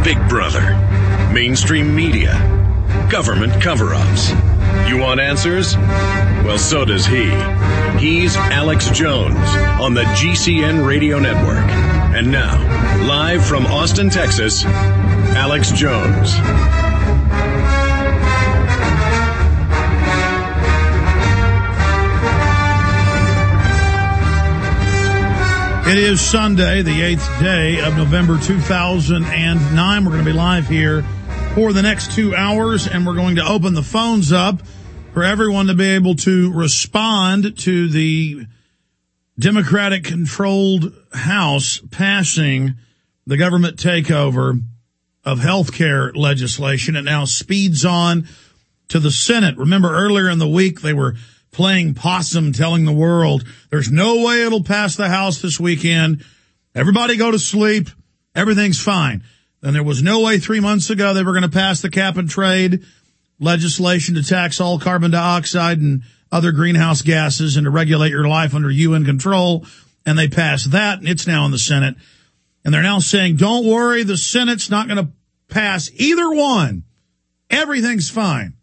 Big Brother, mainstream media, government cover-ups. You want answers? Well, so does he. He's Alex Jones on the GCN Radio Network. And now, live from Austin, Texas, Alex Jones. It is Sunday, the 8th day of November 2009. We're going to be live here for the next 2 hours, and we're going to open the phones up for everyone to be able to respond to the Democratic-controlled House passing the government takeover of health care legislation. It now speeds on to the Senate. Remember, earlier in the week, they were playing possum, telling the world there's no way it'll pass the House this weekend. Everybody go to sleep. Everything's fine. And there was no way 3 months ago they were going to pass the cap and trade legislation to tax all carbon dioxide and other greenhouse gases and to regulate your life under UN control. And they passed that, and it's now in the Senate. And they're now saying, don't worry, the Senate's not going to pass either one. Everything's fine.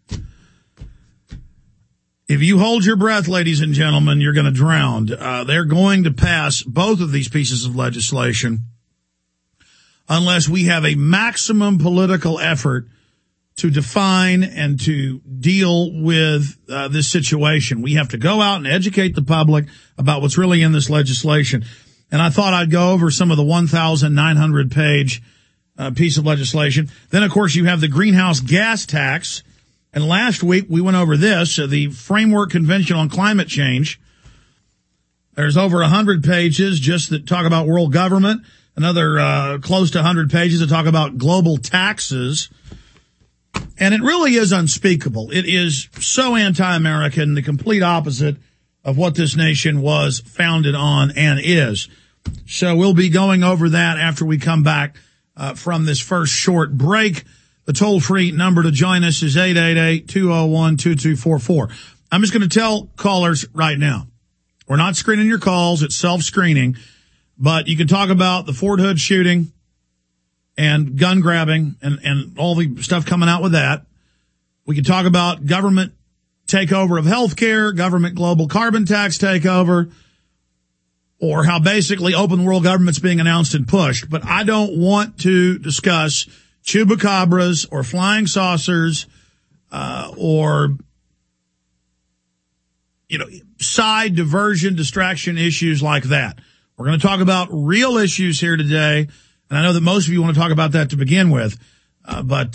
If you hold your breath, ladies and gentlemen, you're going to drown. They're going to pass both of these pieces of legislation unless we have a maximum political effort to define and to deal with this situation. We have to go out and educate the public about what's really in this legislation. And I thought I'd go over some of the 1,900-page piece of legislation. Then, of course, you have the greenhouse gas tax. And last week, we went over this, the Framework Convention on Climate Change. There's over 100 pages just that talk about world government, another close to 100 pages that talk about global taxes. And it really is unspeakable. It is so anti-American, the complete opposite of what this nation was founded on and is. So we'll be going over that after we come back from this first short break. The toll-free number to join us is 888-201-2244. I'm just going to tell callers right now, we're not screening your calls. It's self-screening. But you can talk about the Fort Hood shooting and gun grabbing and all the stuff coming out with that. We can talk about government takeover of health care, government global carbon tax takeover, or how basically open world government's being announced and pushed. But I don't want to discuss chupacabras or flying saucers, or, side diversion, distraction issues like that. We're going to talk about real issues here today. And I know that most of you want to talk about that to begin with. But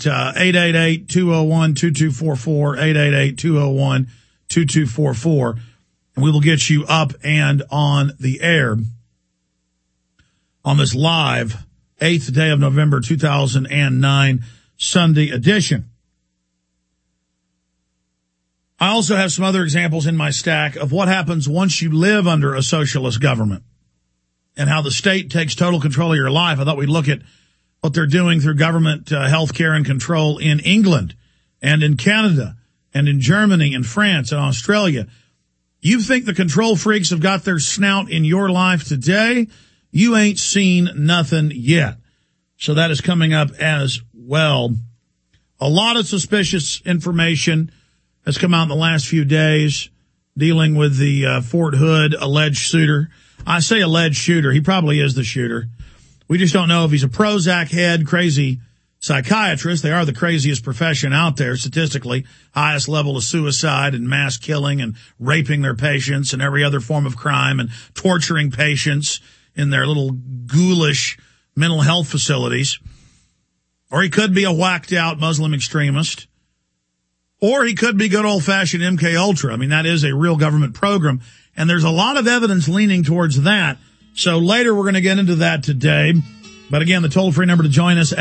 888-201-2244, 888-201-2244. And we will get you up and on the air on this live 8th day of November 2009 Sunday edition. I also have some other examples in my stack of what happens once you live under a socialist government and how the state takes total control of your life. I thought we'd look at what they're doing through government health care and control in England and in Canada and in Germany and France and Australia. You think the control freaks have got their snout in your life today? You ain't seen nothing yet. So that is coming up as well. A lot of suspicious information has come out in the last few days dealing with the Fort Hood alleged shooter. I say alleged shooter. He probably is the shooter. We just don't know if he's a Prozac head, crazy psychiatrist. They are the craziest profession out there statistically. Highest level of suicide and mass killing and raping their patients and every other form of crime and torturing patients in their little ghoulish mental health facilities. Or he could be a whacked out Muslim extremist. Or he could be good old fashioned MK Ultra. I mean, that is a real government program. And there's a lot of evidence leaning towards that. So later we're going to get into that today. But again, the toll free number to join us,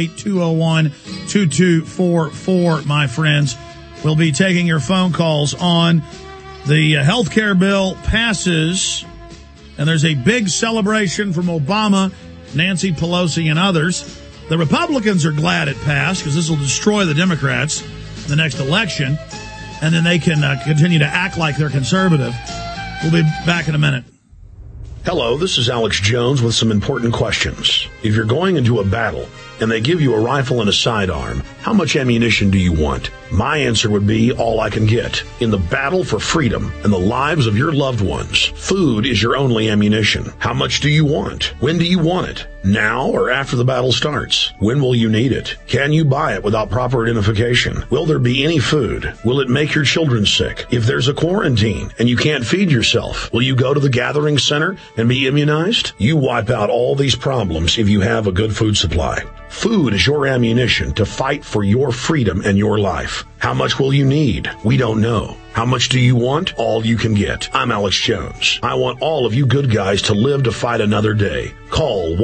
888-201-2244, my friends. We'll be taking your phone calls on the health care bill passes. And there's a big celebration from Obama, Nancy Pelosi, and others. The Republicans are glad it passed because this will destroy the Democrats in the next election. And then they can continue to act like they're conservative. We'll be back in a minute. Hello, this is Alex Jones with some important questions. If you're going into a battle and they give you a rifle and a sidearm, how much ammunition do you want? My answer would be all I can get. In the battle for freedom and the lives of your loved ones, food is your only ammunition. How much do you want? When do you want it? Now or after the battle starts? When will you need it? Can you buy it without proper identification? Will there be any food? Will it make your children sick? If there's a quarantine and you can't feed yourself, will you go to the gathering center and be immunized? You wipe out all these problems if you have a good food supply. Food is your ammunition to fight for your freedom and your life. How much will you need? We don't know. How much do you want? All you can get. I'm Alex Jones. I want all of you good guys to live to fight another day. Call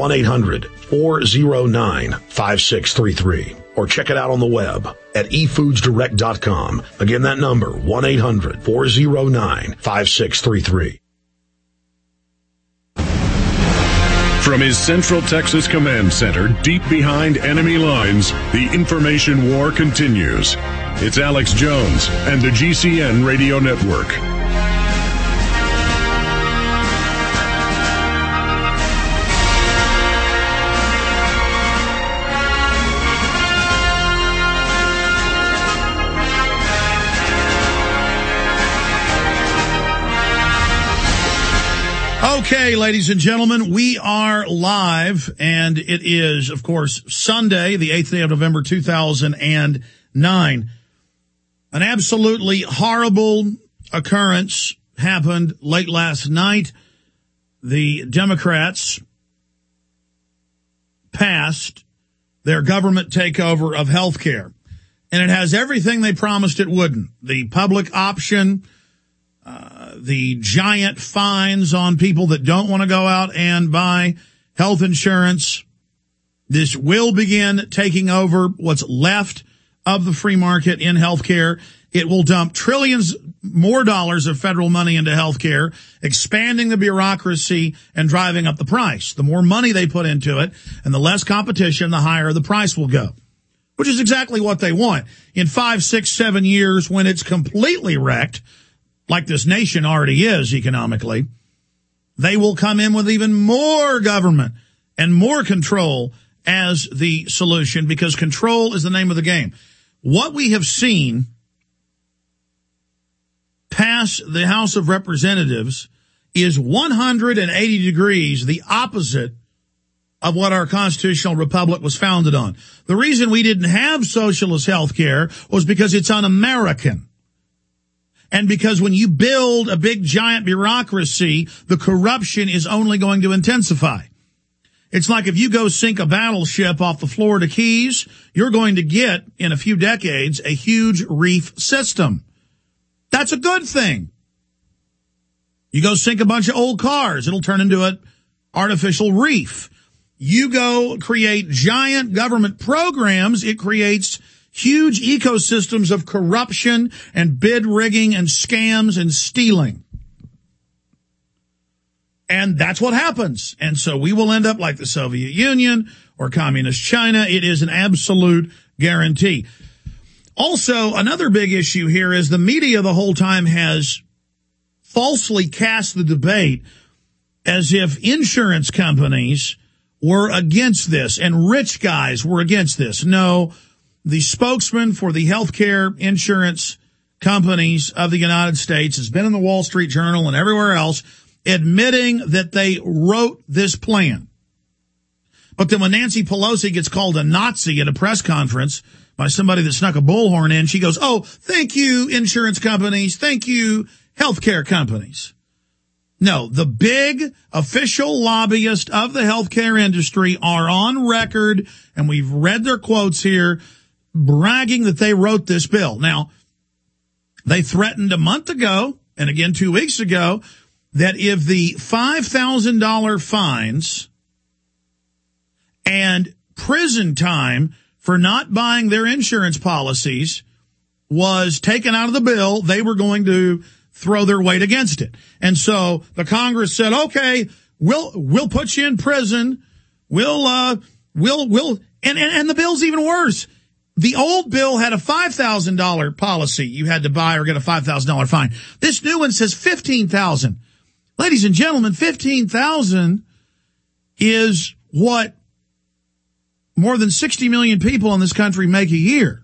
1-800-409-5633 or check it out on the web at efoodsdirect.com. Again, that number, 1-800-409-5633. From his Central Texas Command Center, deep behind enemy lines, the information war continues. It's Alex Jones and the GCN Radio Network. Okay, ladies and gentlemen, we are live, and it is, of course, Sunday, the 8th day of November, 2009. An absolutely horrible occurrence happened late last night. The Democrats passed their government takeover of health care, and it has everything they promised it wouldn't. The public option, the giant fines on people that don't want to go out and buy health insurance. This will begin taking over what's left of the free market in healthcare. It will dump trillions more dollars of federal money into healthcare, expanding the bureaucracy and driving up the price. The more money they put into it and the less competition, the higher the price will go, which is exactly what they want. In 5, 6, 7 years, when it's completely wrecked, like this nation already is economically, they will come in with even more government and more control as the solution, because control is the name of the game. What we have seen pass the House of Representatives is 180 degrees the opposite of what our constitutional republic was founded on. The reason we didn't have socialist health care was because it's un-American. And because when you build a big giant bureaucracy, the corruption is only going to intensify. It's like if you go sink a battleship off the Florida Keys, you're going to get, in a few decades, a huge reef system. That's a good thing. You go sink a bunch of old cars, it'll turn into an artificial reef. You go create giant government programs, it creates huge ecosystems of corruption and bid rigging and scams and stealing. And that's what happens. And so we will end up like the Soviet Union or communist China. It is an absolute guarantee. Also, another big issue here is the media the whole time has falsely cast the debate as if insurance companies were against this and rich guys were against this. No. The spokesman for the healthcare insurance companies of the United States has been in the Wall Street Journal and everywhere else admitting that they wrote this plan. But then when Nancy Pelosi gets called a Nazi at a press conference by somebody that snuck a bullhorn in, she goes, "Oh, thank you, insurance companies. Thank you, healthcare companies." No, the big official lobbyists of the healthcare industry are on record, and we've read their quotes here, bragging that they wrote this bill. Now, they threatened a month ago, and again 2 weeks ago, that if the $5,000 fines and prison time for not buying their insurance policies was taken out of the bill, they were going to throw their weight against it. And so the Congress said, okay, we'll put you in prison. And the bill's even worse. The old bill had a $5,000 policy you had to buy or get a $5,000 fine. This new one says $15,000. Ladies and gentlemen, $15,000 is what more than 60 million people in this country make a year.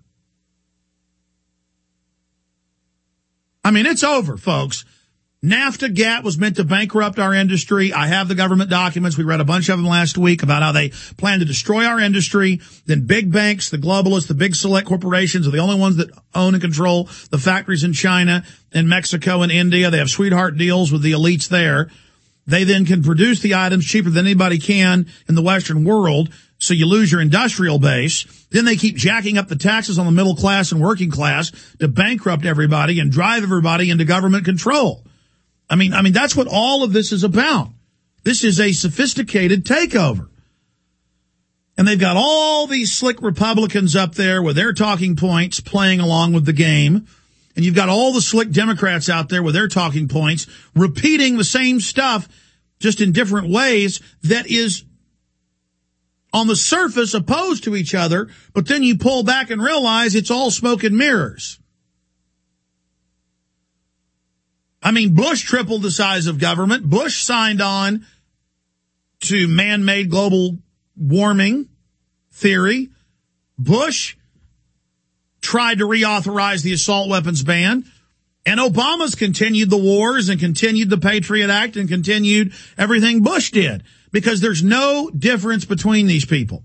I mean, it's over, folks. NAFTA GATT was meant to bankrupt our industry. I have the government documents. We read a bunch of them last week about how they plan to destroy our industry. Then big banks, the globalists, the big select corporations are the only ones that own and control the factories in China and Mexico and India. They have sweetheart deals with the elites there. They then can produce the items cheaper than anybody can in the Western world, so you lose your industrial base. Then they keep jacking up the taxes on the middle class and working class to bankrupt everybody and drive everybody into government control. I mean, that's what all of this is about. This is a sophisticated takeover. And they've got all these slick Republicans up there with their talking points playing along with the game. And you've got all the slick Democrats out there with their talking points repeating the same stuff just in different ways that is on the surface opposed to each other. But then you pull back and realize it's all smoke and mirrors. I mean, Bush tripled the size of government. Bush signed on to man-made global warming theory. Bush tried to reauthorize the assault weapons ban. And Obama's continued the wars and continued the Patriot Act and continued everything Bush did, because there's no difference between these people.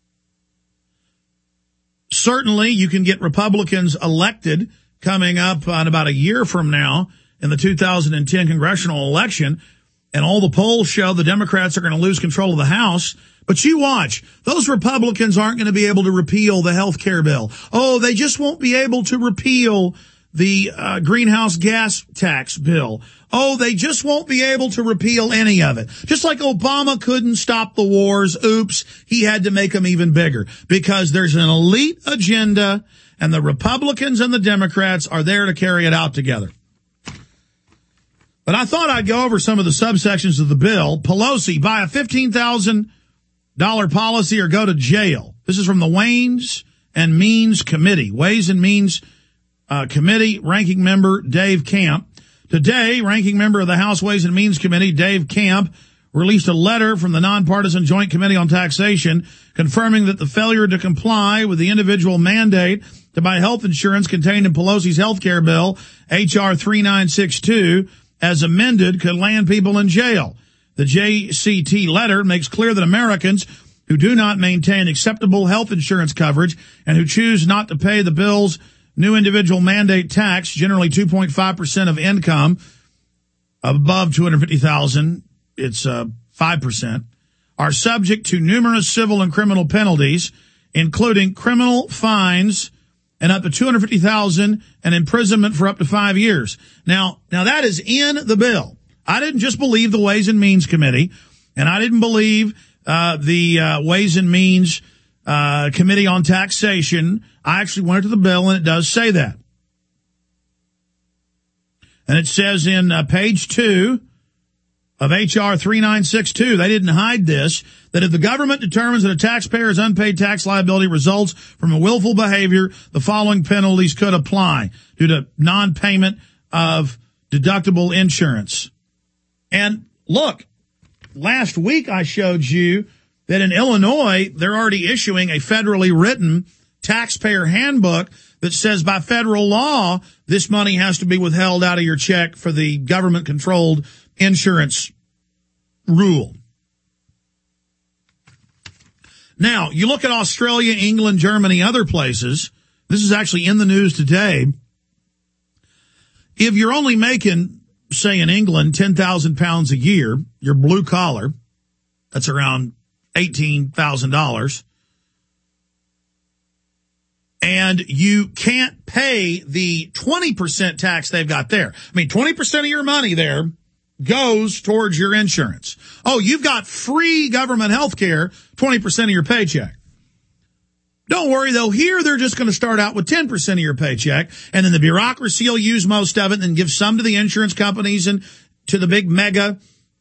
Certainly, you can get Republicans elected coming up on about a year from now in the 2010 congressional election, and all the polls show the Democrats are going to lose control of the House. But you watch, those Republicans aren't going to be able to repeal the health care bill. Oh, they just won't be able to repeal the greenhouse gas tax bill. Oh, they just won't be able to repeal any of it. Just like Obama couldn't stop the wars. Oops, he had to make them even bigger, because there's an elite agenda, and the Republicans and the Democrats are there to carry it out together. But I thought I'd go over some of the subsections of the bill. Pelosi, buy a $15,000 policy or go to jail. This is from the Ways and Means Committee. Ways and Means Committee ranking member Dave Camp. Today, ranking member of the House Ways and Means Committee, Dave Camp, released a letter from the Nonpartisan Joint Committee on Taxation confirming that the failure to comply with the individual mandate to buy health insurance contained in Pelosi's health care bill, H.R. 3962, as amended, could land people in jail. The JCT letter makes clear that Americans who do not maintain acceptable health insurance coverage and who choose not to pay the bill's new individual mandate tax, generally 2.5% of income, above $250,000, it's 5%, are subject to numerous civil and criminal penalties, including criminal fines and up to $250,000 and imprisonment for up to 5 years. Now that is in the bill. I didn't just believe the Ways and Means Committee, and I didn't believe the Ways and Means Committee on Taxation. I actually went to the bill, and it does say that. And it says in page 2 of H.R. 3962, they didn't hide this, that if the government determines that a taxpayer's unpaid tax liability results from a willful behavior, the following penalties could apply due to non-payment of deductible insurance. And look, last week I showed you that in Illinois, they're already issuing a federally written taxpayer handbook that says by federal law, this money has to be withheld out of your check for the government-controlled insurance rule. Now, you look at Australia, England, Germany, other places. This is actually in the news today. If you're only making, say in England, 10,000 pounds a year, you're blue collar, that's around $18,000. And you can't pay the 20% tax they've got there. I mean, 20% of your money there goes towards your insurance. Oh, you've got free government health care, 20% of your paycheck. Don't worry, though. Here, they're just going to start out with 10% of your paycheck, and then the bureaucracy will use most of it and then give some to the insurance companies and to the big mega,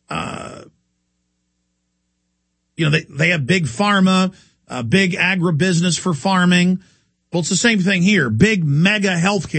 they have big pharma, big agribusiness for farming. Well, it's the same thing here. Big mega healthcare.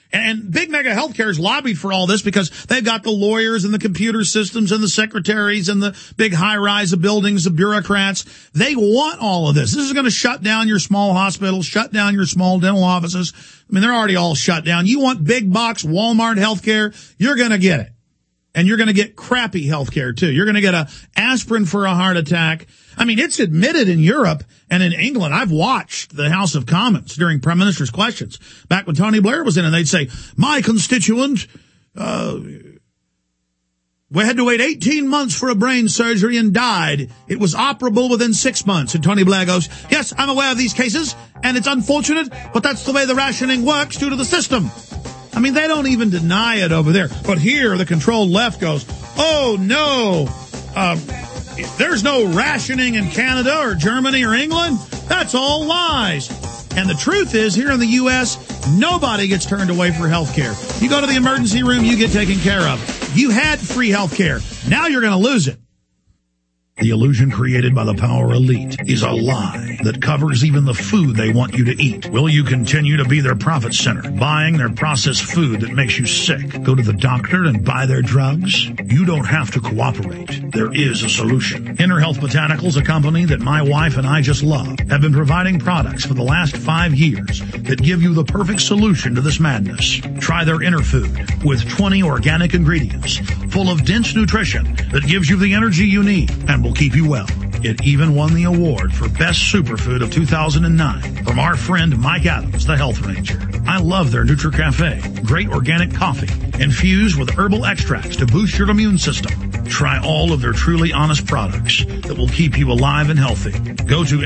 And big mega healthcare's lobbied for all this because they've got the lawyers and the computer systems and the secretaries and the big high-rise of buildings, the bureaucrats. They want all of this. This is going to shut down your small hospitals, shut down your small dental offices. I mean, they're already all shut down. You want big box Walmart healthcare, you're going to get it. And you're going to get crappy healthcare too. You're going to get a aspirin for a heart attack. I mean, it's admitted in Europe and in England. I've watched the House of Commons during Prime Minister's questions back when Tony Blair was in, and they'd say, my constituent, we had to wait 18 months for a brain surgery and died. It was operable within 6 months. And Tony Blair goes, yes, I'm aware of these cases, and it's unfortunate, but that's the way the rationing works due to the system. I mean, they don't even deny it over there. But here, the controlled left goes, oh, no, there's no rationing in Canada or Germany or England. That's all lies. And the truth is, here in the U.S., nobody gets turned away for health care. You go to the emergency room, you get taken care of. You had free health care. Now you're going to lose it. The illusion created by the power elite is a lie that covers even the food they want you to eat. Will you continue to be their profit center, buying their processed food that makes you sick? Go to the doctor and buy their drugs? You don't have to cooperate. There is a solution. Inner Health Botanicals, a company that my wife and I just love, have been providing products for the last 5 years that give you the perfect solution to this madness. Try their Inner Food with 20 organic ingredients full of dense nutrition that gives you the energy you need and will keep you well. It even won the award for Best Superfood of 2009 from our friend Mike Adams, the Health Ranger. I love their NutriCafe, great organic coffee infused with herbal extracts to boost your immune system. Try all of their truly honest products that will keep you alive and healthy. Go to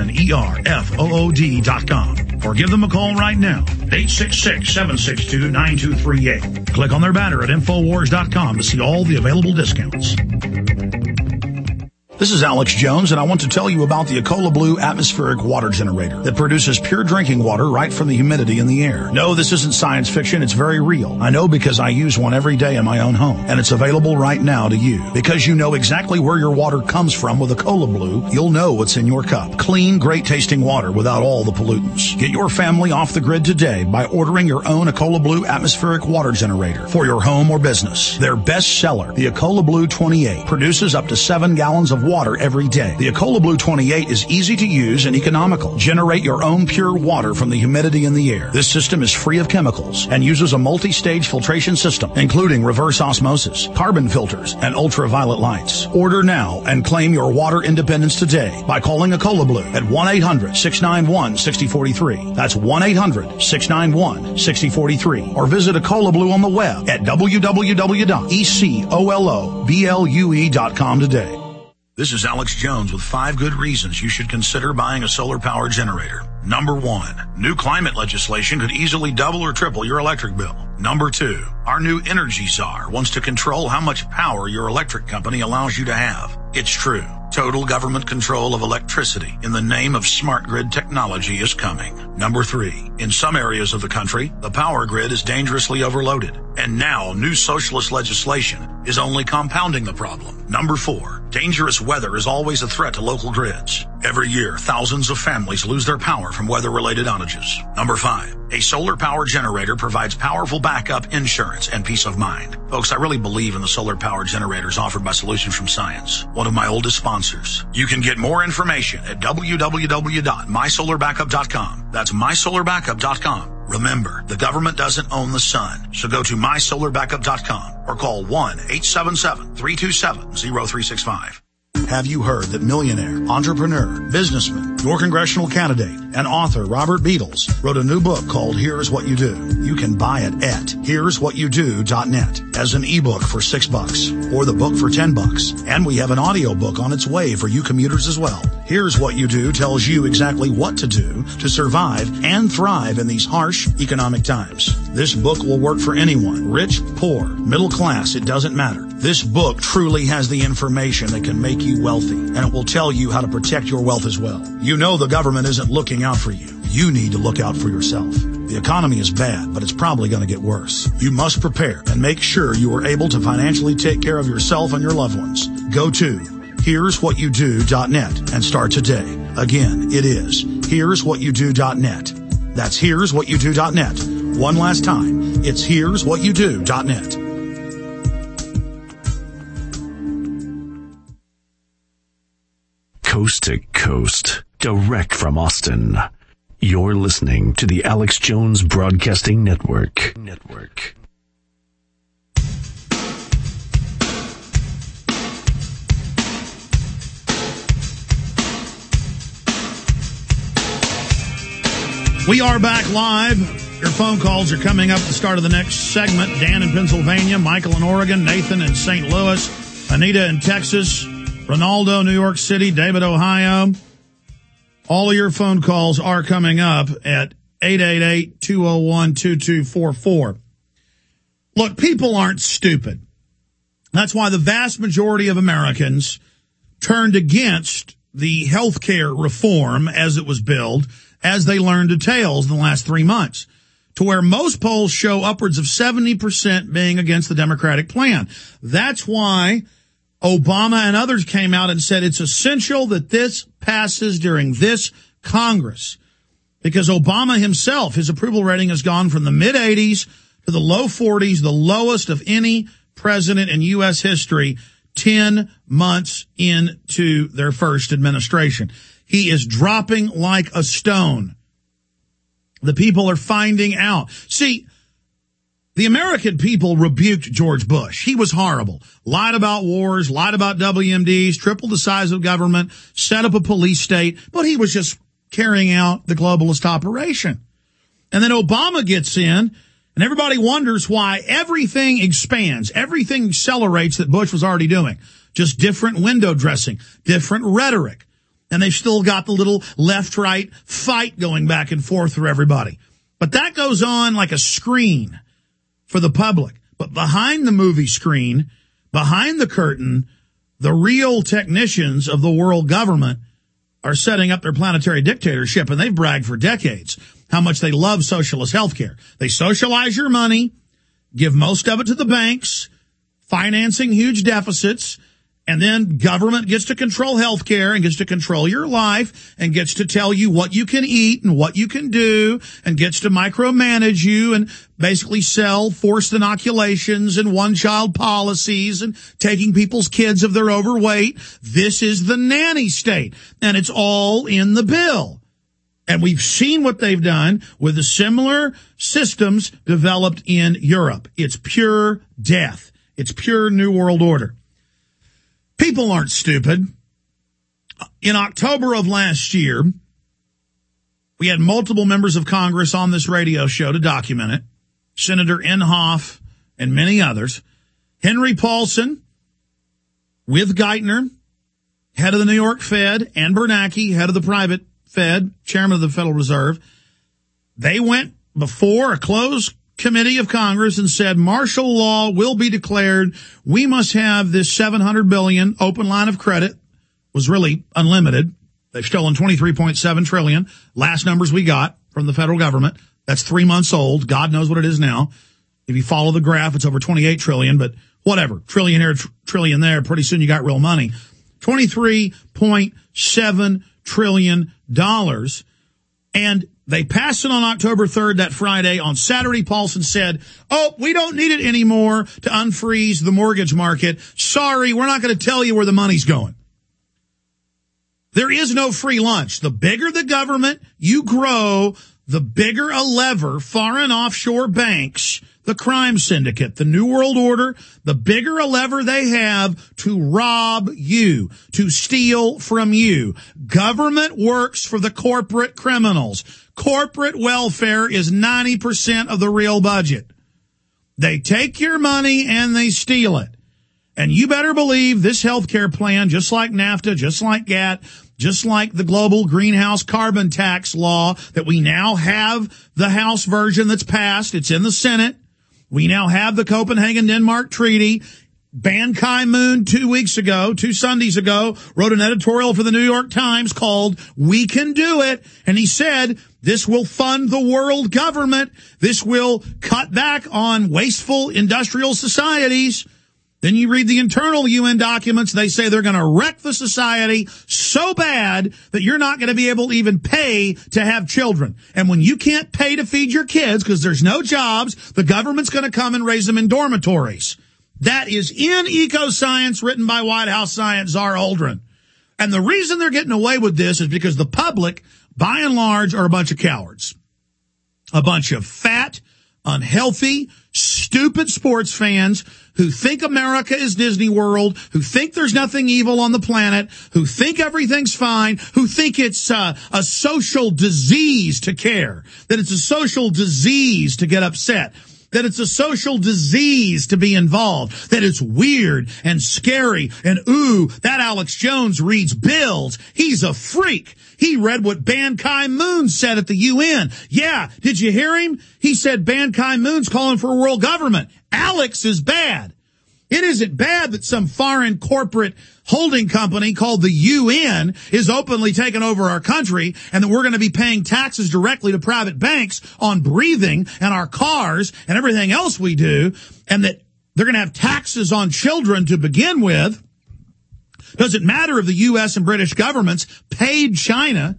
ENERFOOD.com or give them a call right now, 866-762-9238. Click on their banner at Infowars.com to see all the available discounts. This is Alex Jones, and I want to tell you about the Ecola Blue atmospheric water generator that produces pure drinking water right from the humidity in the air. No, this isn't science fiction. It's very real. I know because I use one every day in my own home, and it's available right now to you. Because you know exactly where your water comes from with Ecola Blue, you'll know what's in your cup. Clean, great-tasting water without all the pollutants. Get your family off the grid today by ordering your own Ecola Blue atmospheric water generator for your home or business. Their best seller, the Ecola Blue 28, produces up to 7 gallons of water every day. The Ecola Blue 28 is easy to use and economical. Generate your own pure water from the humidity in the air. This system is free of chemicals and uses a multi-stage filtration system, including reverse osmosis, carbon filters, and ultraviolet lights. Order now and claim your water independence today by calling Ecola Blue at 1-800-691-6043. That's 1-800-691-6043. Or visit Ecola Blue on the web at www.ecoloblu.com today. This is Alex Jones with 5 good reasons you should consider buying a solar power generator. Number 1, new climate legislation could easily double or triple your electric bill. Number 2, our new energy czar wants to control how much power your electric company allows you to have. It's true. Total government control of electricity in the name of smart grid technology is coming. Number 3, in some areas of the country, the power grid is dangerously overloaded. And now new socialist legislation is only compounding the problem. Number 4, dangerous weather is always a threat to local grids. Every year, thousands of families lose their power from weather-related outages. Number 5, a solar power generator provides powerful backup insurance and peace of mind. Folks, I really believe in the solar power generators offered by Solutions from Science, one of my oldest sponsors. You can get more information at www.mysolarbackup.com. That's mysolarbackup.com. Remember, the government doesn't own the sun, so go to mysolarbackup.com or call 1-877-327-0365. Have you heard that millionaire, entrepreneur, businessman, your congressional candidate, and author Robert Beadles wrote a new book called Here's What You Do? You can buy it at here'swhatyoudoo.net as an ebook for $6 or the book for $10. And we have an audio book on its way for you commuters as well. Here's What You Do tells you exactly what to do to survive and thrive in these harsh economic times. This book will work for anyone, rich, poor, middle class, it doesn't matter. This book truly has the information that can make you wealthy, and it will tell you how to protect your wealth as well. You know the government isn't looking out for you. You need to look out for yourself. The economy is bad, but it's probably going to get worse. You must prepare and make sure you are able to financially take care of yourself and your loved ones. Go to here'swhatyoudoo.net and start today. Again, it is here'swhatyoudoo.net. That's here'swhatyoudoo.net. One last time, It's here'swhatyoudo.net. Coast to coast, direct from Austin. You're listening to the Alex Jones Broadcasting Network. We are back live. Your phone calls are coming up at the start of the next segment. Dan in Pennsylvania, Michael in Oregon, Nathan in St. Louis, Anita in Texas, Ronaldo, New York City, David, Ohio. All of your phone calls are coming up at 888-201-2244. Look, people aren't stupid. That's why the vast majority of Americans turned against the health care reform as it was billed, as they learned details in the last 3 months, to where most polls show upwards of 70% being against the Democratic plan. That's why Obama and others came out and said it's essential that this passes during this Congress, because Obama himself, his approval rating has gone from the mid-80s to the low 40s, the lowest of any president in U.S. history, 10 months into their first administration. He is dropping like a stone. The people are finding out. See, the American people rebuked George Bush. He was horrible. Lied about wars, lied about WMDs, tripled the size of government, set up a police state, but he was just carrying out the globalist operation. And then Obama gets in, and everybody wonders why everything expands, everything accelerates that Bush was already doing. Just different window dressing, different rhetoric. And they've still got the little left-right fight going back and forth for everybody. But that goes on like a screen for the public. But behind the movie screen, behind the curtain, the real technicians of the world government are setting up their planetary dictatorship, and they've bragged for decades how much they love socialist healthcare. They socialize your money, give most of it to the banks, financing huge deficits, and then government gets to control healthcare and gets to control your life and gets to tell you what you can eat and what you can do and gets to micromanage you and basically sell forced inoculations and one-child policies and taking people's kids if they're overweight. This is the nanny state, and it's all in the bill. And we've seen what they've done with the similar systems developed in Europe. It's pure death. It's pure New World Order. People aren't stupid. In October of last year, we had multiple members of Congress on this radio show to document it. Senator Inhofe and many others. Henry Paulson with Geithner, head of the New York Fed, and Bernanke, head of the private Fed, chairman of the Federal Reserve. They went before a closed committee of Congress and said martial law will be declared. We must have this $700 billion open line of credit. Was really unlimited. They've stolen $23.7 trillion. Last numbers we got from the federal government. That's 3 months old. God knows what it is now. If you follow the graph, it's over 28 trillion, but whatever. Trillion here, trillion there. Pretty soon you got real money. $23.7 trillion. And they passed it on October 3rd, that Friday. On Saturday, Paulson said, we don't need it anymore to unfreeze the mortgage market. Sorry, we're not going to tell you where the money's going. There is no free lunch. The bigger the government you grow, the bigger a lever foreign offshore banks, the crime syndicate, the New World Order, the bigger a lever they have to rob you, to steal from you. Government works for the corporate criminals. Corporate welfare is 90% of the real budget. They take your money and they steal it. And you better believe this healthcare plan, just like NAFTA, just like GATT, just like the global greenhouse carbon tax law that we now have the House version that's passed. It's in the Senate. We now have the Copenhagen Denmark Treaty. Ban Ki-moon 2 Sundays ago, wrote an editorial for the New York Times called We Can Do It. And he said, this will fund the world government. This will cut back on wasteful industrial societies. Then you read the internal UN documents. They say they're going to wreck the society so bad that you're not going to be able to even pay to have children. And when you can't pay to feed your kids because there's no jobs, the government's going to come and raise them in dormitories. That is in Ecoscience, written by White House science czar Holdren. And the reason they're getting away with this is because the public, by and large, are a bunch of cowards. A bunch of fat, unhealthy, stupid sports fans who think America is Disney World, who think there's nothing evil on the planet, who think everything's fine, who think it's a social disease to care, that it's a social disease to get upset, that it's a social disease to be involved, that it's weird and scary, and ooh, that Alex Jones reads bills. He's a freak. He read what Ban Ki-moon said at the UN. Yeah, did you hear him? He said Ban Ki-moon's calling for a world government. Alex is bad. It isn't bad that some foreign corporate holding company called the UN is openly taking over our country and that we're going to be paying taxes directly to private banks on breathing and our cars and everything else we do, and that they're going to have taxes on children to begin with. Doesn't matter if the U.S. and British governments paid China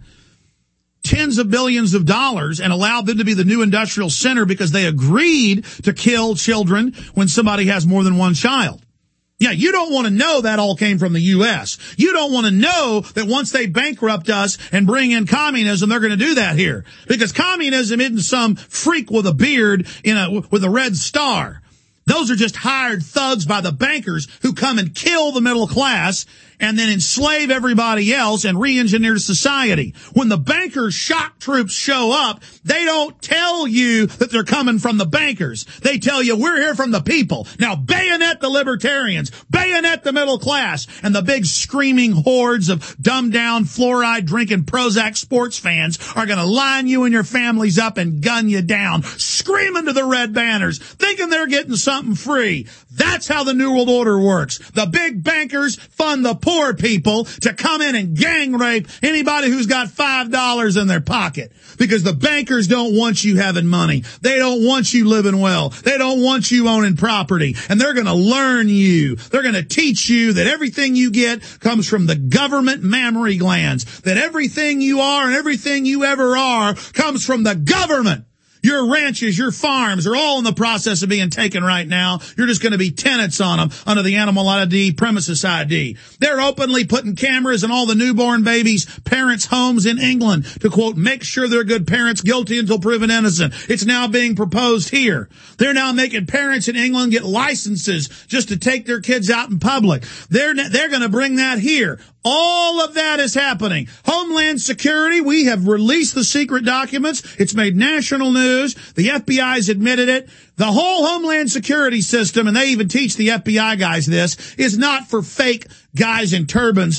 tens of billions of dollars and allowed them to be the new industrial center because they agreed to kill children when somebody has more than one child. Yeah, you don't want to know that all came from the U.S. You don't want to know that once they bankrupt us and bring in communism, they're going to do that here. Because communism isn't some freak with a beard with a red star. Those are just hired thugs by the bankers who come and kill the middle class and then enslave everybody else and re-engineer society. When the bankers' shock troops show up, they don't tell you that they're coming from the bankers. They tell you, we're here from the people. Now bayonet the libertarians, bayonet the middle class, and the big screaming hordes of dumbed-down, fluoride-drinking Prozac sports fans are going to line you and your families up and gun you down, screaming to the red banners, thinking they're getting something free. That's how the New World Order works. The big bankers fund the poor people to come in and gang rape anybody who's got $5 in their pocket, because the bankers don't want you having money. They don't want you living well. They don't want you owning property. And they're going to learn you. They're going to teach you that everything you get comes from the government mammary glands, that everything you are and everything you ever are comes from the government. Your ranches, your farms are all in the process of being taken right now. You're just going to be tenants on them under the animal ID, premises ID. They're openly putting cameras in all the newborn babies' parents' homes in England to, quote, make sure they're good parents, guilty until proven innocent. It's now being proposed here. They're now making parents in England get licenses just to take their kids out in public. They're going to bring that here. All of that is happening. Homeland Security, we have released the secret documents. It's made national news. The FBI's admitted it. The whole Homeland Security system, and they even teach the FBI guys this, is not for fake guys in turbans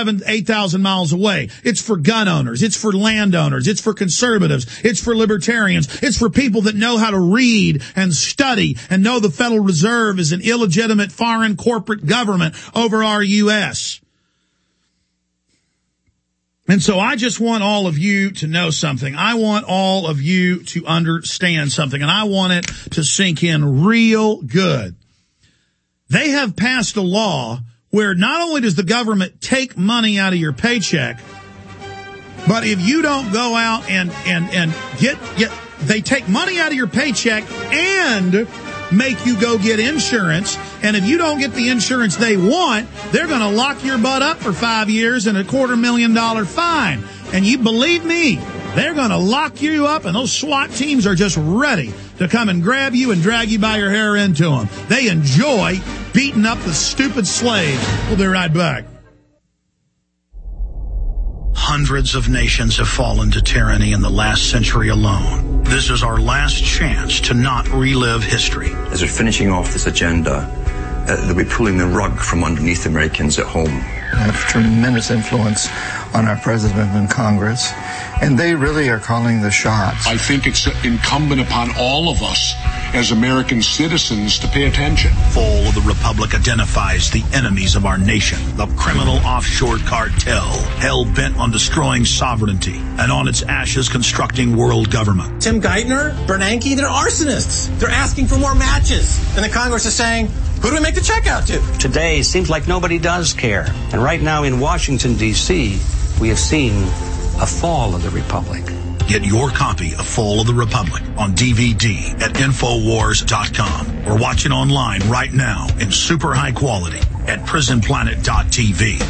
8,000 miles away. It's for gun owners. It's for landowners. It's for conservatives. It's for libertarians. It's for people that know how to read and study and know the Federal Reserve is an illegitimate foreign corporate government over our U.S. And so I just want all of you to know something. I want all of you to understand something, and I want it to sink in real good. They have passed a law where not only does the government take money out of your paycheck, but if you don't go out and get they take money out of your paycheck and make you go get insurance, and if you don't get the insurance they want, they're going to lock your butt up for 5 years and a $250,000 fine. And you believe me, they're going to lock you up, and those SWAT teams are just ready to come and grab you and drag you by your hair into them. They enjoy beating up the stupid slaves. We'll be right back. Hundreds of nations have fallen to tyranny in the last century alone. This is our last chance to not relive history. As we're finishing off this agenda, that we're pulling the rug from underneath Americans at home. have tremendous influence on our president and Congress, and they really are calling the shots. I think it's incumbent upon all of us as American citizens to pay attention. Fall of the Republic identifies the enemies of our nation, the criminal offshore cartel, hell-bent on destroying sovereignty, and on its ashes constructing world government. Tim Geithner, Bernanke, they're arsonists. They're asking for more matches. And the Congress is saying, who do we make the check out to? Today, it seems like nobody does care. And right now in Washington, D.C., we have seen a fall of the Republic. Get your copy of Fall of the Republic on DVD at Infowars.com or watch it online right now in super high quality at PrisonPlanet.tv.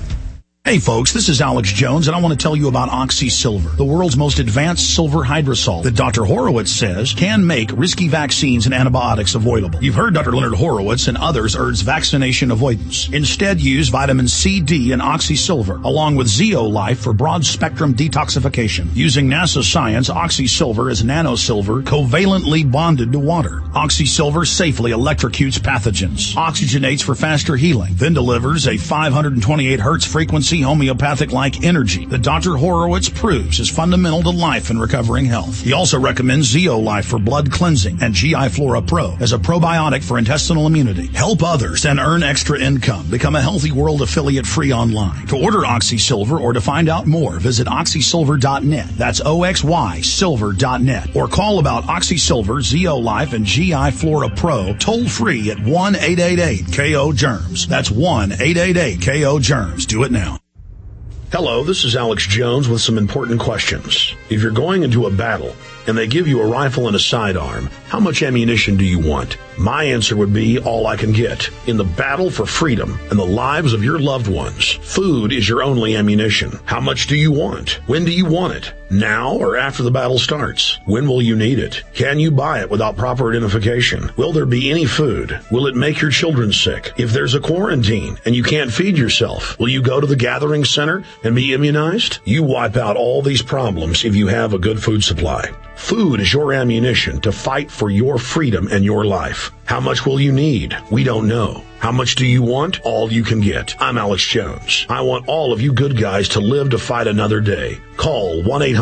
Hey folks, this is Alex Jones, and I want to tell you about OxySilver, the world's most advanced silver hydrosol that Dr. Horowitz says can make risky vaccines and antibiotics avoidable. You've heard Dr. Leonard Horowitz and others urge vaccination avoidance. Instead, use vitamin C, D, and OxySilver, along with Zeolife for broad-spectrum detoxification. Using NASA science, OxySilver is nanosilver covalently bonded to water. OxySilver safely electrocutes pathogens, oxygenates for faster healing, then delivers a 528 hertz frequency homeopathic-like energy that Dr. Horowitz proves is fundamental to life and recovering health. He also recommends Zeolife for blood cleansing and GI Flora Pro as a probiotic for intestinal immunity. Help others and earn extra income. Become a Healthy World affiliate free online. To order OxySilver or to find out more, visit oxysilver.net. That's OXY silver.net. Or call about OxySilver, Zeolife, and GI Flora Pro toll free at 1-888-KO-GERMS. That's 1-888-KO-GERMS. Do it now. Hello, this is Alex Jones with some important questions. If you're going into a battle and they give you a rifle and a sidearm, how much ammunition do you want? My answer would be all I can get. In the battle for freedom and the lives of your loved ones, food is your only ammunition. How much do you want? When do you want it? Now or after the battle starts? When will you need it? Can you buy it without proper identification? Will there be any food? Will it make your children sick? If there's a quarantine and you can't feed yourself, will you go to the gathering center and be immunized? You wipe out all these problems if you have a good food supply. Food is your ammunition to fight for your freedom and your life. How much will you need? We don't know. How much do you want? All you can get. I'm Alex Jones. I want all of you good guys to live to fight another day. Call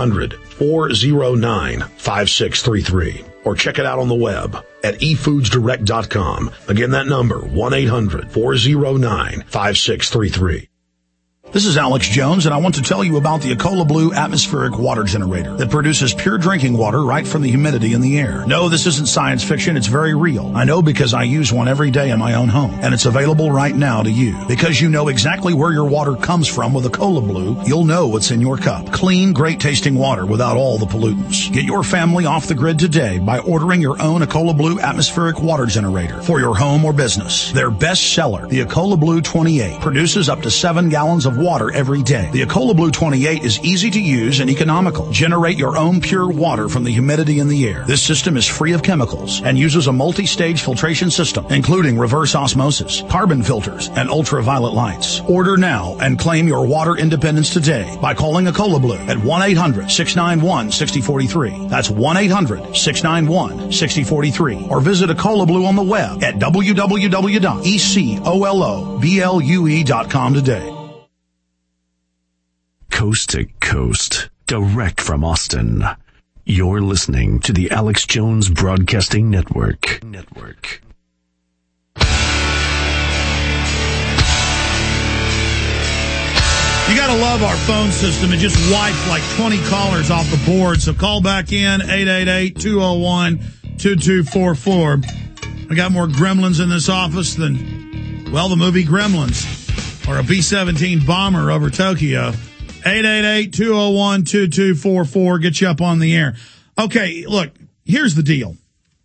1-800-409-5633 or check it out on the web at efoodsdirect.com. Again, that number, 1-800-409-5633. This is Alex Jones, and I want to tell you about the Ecola Blue atmospheric water generator that produces pure drinking water right from the humidity in the air. No, this isn't science fiction. It's very real. I know because I use one every day in my own home, and it's available right now to you. Because you know exactly where your water comes from with Ecola Blue, you'll know what's in your cup. Clean, great-tasting water without all the pollutants. Get your family off the grid today by ordering your own Ecola Blue atmospheric water generator for your home or business. Their best seller, the Ecola Blue 28, produces up to 7 gallons of water every day. The Ecola Blue 28 is easy to use and economical. Generate your own pure water from the humidity in the air. This system is free of chemicals and uses a multi-stage filtration system, including reverse osmosis, carbon filters, and ultraviolet lights. Order now and claim your water independence today by calling Ecola Blue at 1-800-691-6043. That's 1-800-691-6043. Or visit Ecola Blue on the web at www.ecoloblue.com today. Coast to coast, direct from Austin. You're listening to the Alex Jones Broadcasting Network. You gotta love our phone system. It just wiped like 20 callers off the board. So call back in, 888-201-2244. We got more gremlins in this office than, well, the movie Gremlins or a B-17 bomber over Tokyo. 888-201-2244. Get you up on the air. Okay, look, here's the deal.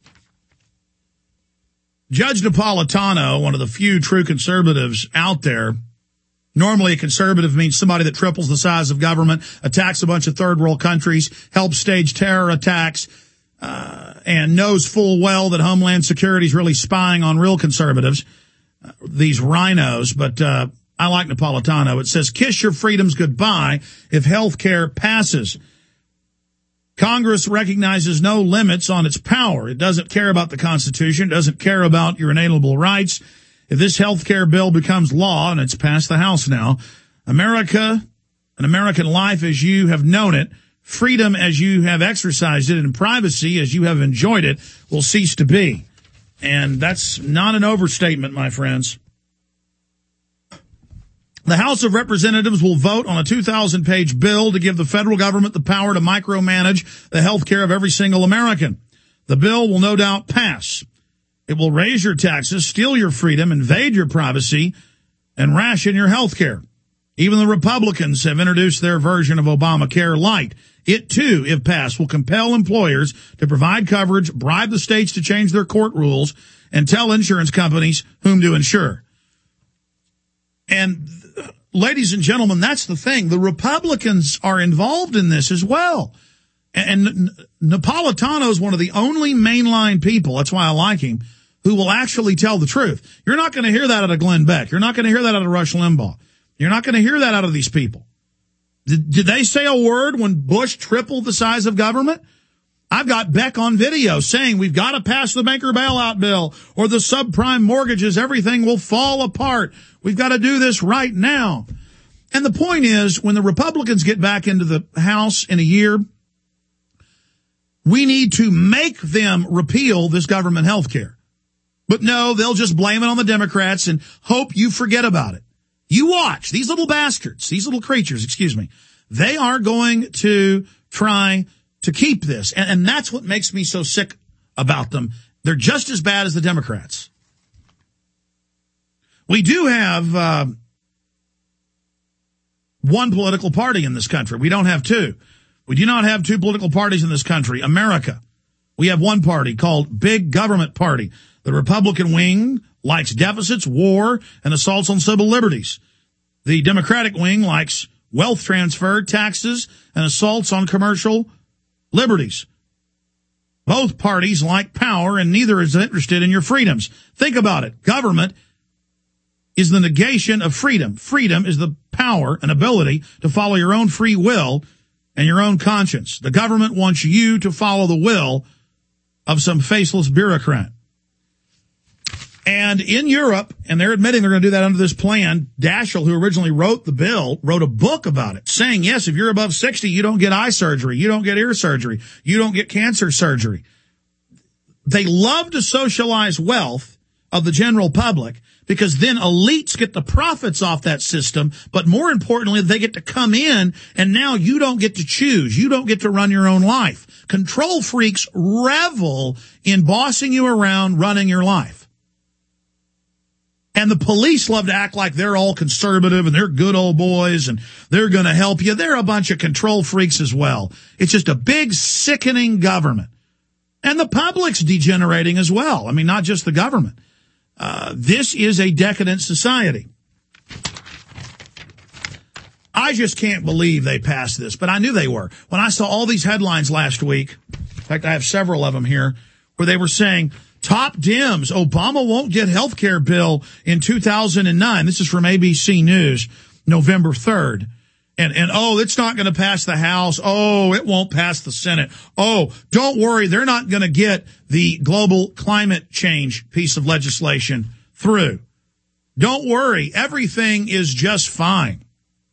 Judge Napolitano, one of the few true conservatives out there, normally a conservative means somebody that triples the size of government, attacks a bunch of third world countries, helps stage terror attacks, and knows full well that Homeland Security is really spying on real conservatives, these rhinos, but I like Napolitano. It says, kiss your freedoms goodbye if health care passes. Congress recognizes no limits on its power. It doesn't care about the Constitution. It doesn't care about your inalienable rights. if this health care bill becomes law, and it's passed the House now, America, and American life as you have known it, freedom as you have exercised it, and privacy as you have enjoyed it, will cease to be. And that's not an overstatement, my friends. The House of Representatives will vote on a 2,000-page bill to give the federal government the power to micromanage the health care of every single American. The bill will no doubt pass. It will raise your taxes, steal your freedom, invade your privacy, and ration your health care. Even the Republicans have introduced their version of Obamacare Light. It, too, if passed, will compel employers to provide coverage, bribe the states to change their court rules, and tell insurance companies whom to insure. And, ladies and gentlemen, that's the thing. The Republicans are involved in this as well. And Napolitano is one of the only mainline people, that's why I like him, who will actually tell the truth. You're not going to hear that out of Glenn Beck. You're not going to hear that out of Rush Limbaugh. You're not going to hear that out of these people. Did they say a word when Bush tripled the size of government? I've got Beck on video saying we've got to pass the banker bailout bill or the subprime mortgages. Everything will fall apart. We've got to do this right now. And the point is, when the Republicans get back into the House in a year, we need to make them repeal this government health care. But no, they'll just blame it on the Democrats and hope you forget about it. You watch. These little bastards, these little creatures, they are going to try to keep this. And that's what makes me so sick about them. They're just as bad as the Democrats. We do have one political party in this country. We don't have two. We do not have two political parties in this country. America. We have one party called Big Government Party. The Republican wing likes deficits, war, and assaults on civil liberties. The Democratic wing likes wealth transfer, taxes, and assaults on commercial liberties. Both parties like power, and neither is interested in your freedoms. Think about it. Government is the negation of freedom. Freedom is the power and ability to follow your own free will and your own conscience. The government wants you to follow the will of some faceless bureaucrat. And in Europe, and they're admitting they're going to do that under this plan, Daschle, who originally wrote the bill, wrote a book about it, saying, yes, if you're above 60, you don't get eye surgery, you don't get ear surgery, you don't get cancer surgery. They love to socialize wealth of the general public because then elites get the profits off that system, but more importantly, they get to come in, and now you don't get to choose. You don't get to run your own life. Control freaks revel in bossing you around, running your life. And the police love to act like they're all conservative and they're good old boys and they're going to help you. They're a bunch of control freaks as well. It's just a big, sickening government. And the public's degenerating as well. I mean, not just the government. This is a decadent society. I just can't believe they passed this, but I knew they were. When I saw all these headlines last week, in fact, I have several of them here, where they were saying, top Dems, Obama won't get health care bill in 2009. This is from ABC News, November 3rd. And oh, it's not going to pass the House. Oh, it won't pass the Senate. Oh, don't worry. They're not going to get the global climate change piece of legislation through. Don't worry. Everything is just fine.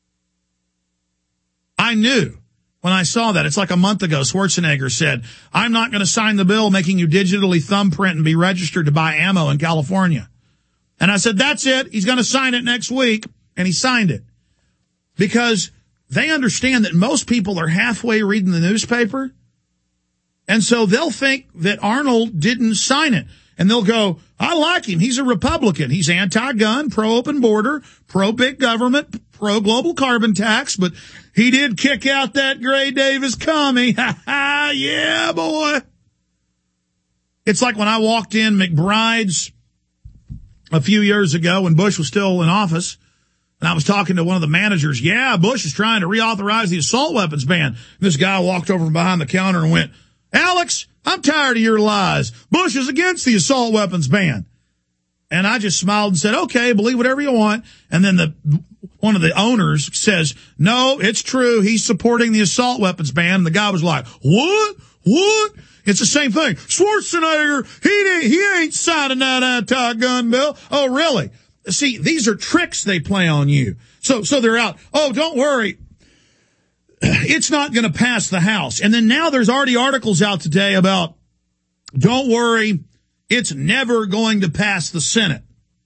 I knew when I saw that. It's like a month ago, Schwarzenegger said, I'm not going to sign the bill making you digitally thumbprint and be registered to buy ammo in California. And I said, that's it. He's going to sign it next week. And he signed it. Because they understand that most people are halfway reading the newspaper. And so they'll think that Arnold didn't sign it. And they'll go, I like him. He's a Republican. He's anti-gun, pro-open border, pro-big government, pro-global carbon tax. But he did kick out that Gray Davis commie. Ha ha, yeah, boy. It's like when I walked in McBride's a few years ago when Bush was still in office. And I was talking to one of the managers. Yeah, Bush is trying to reauthorize the assault weapons ban. And this guy walked over from behind the counter and went, Alex, I'm tired of your lies. Bush is against the assault weapons ban. And I just smiled and said, okay, believe whatever you want. And then one of the owners says, no, it's true. He's supporting the assault weapons ban. And the guy was like, what? It's the same thing. Schwarzenegger, he ain't signing that anti-gun bill. Oh, really? See, these are tricks they play on you. So they're out. Oh, don't worry. It's not going to pass the House. And then now there's already articles out today about, don't worry, it's never going to pass the Senate.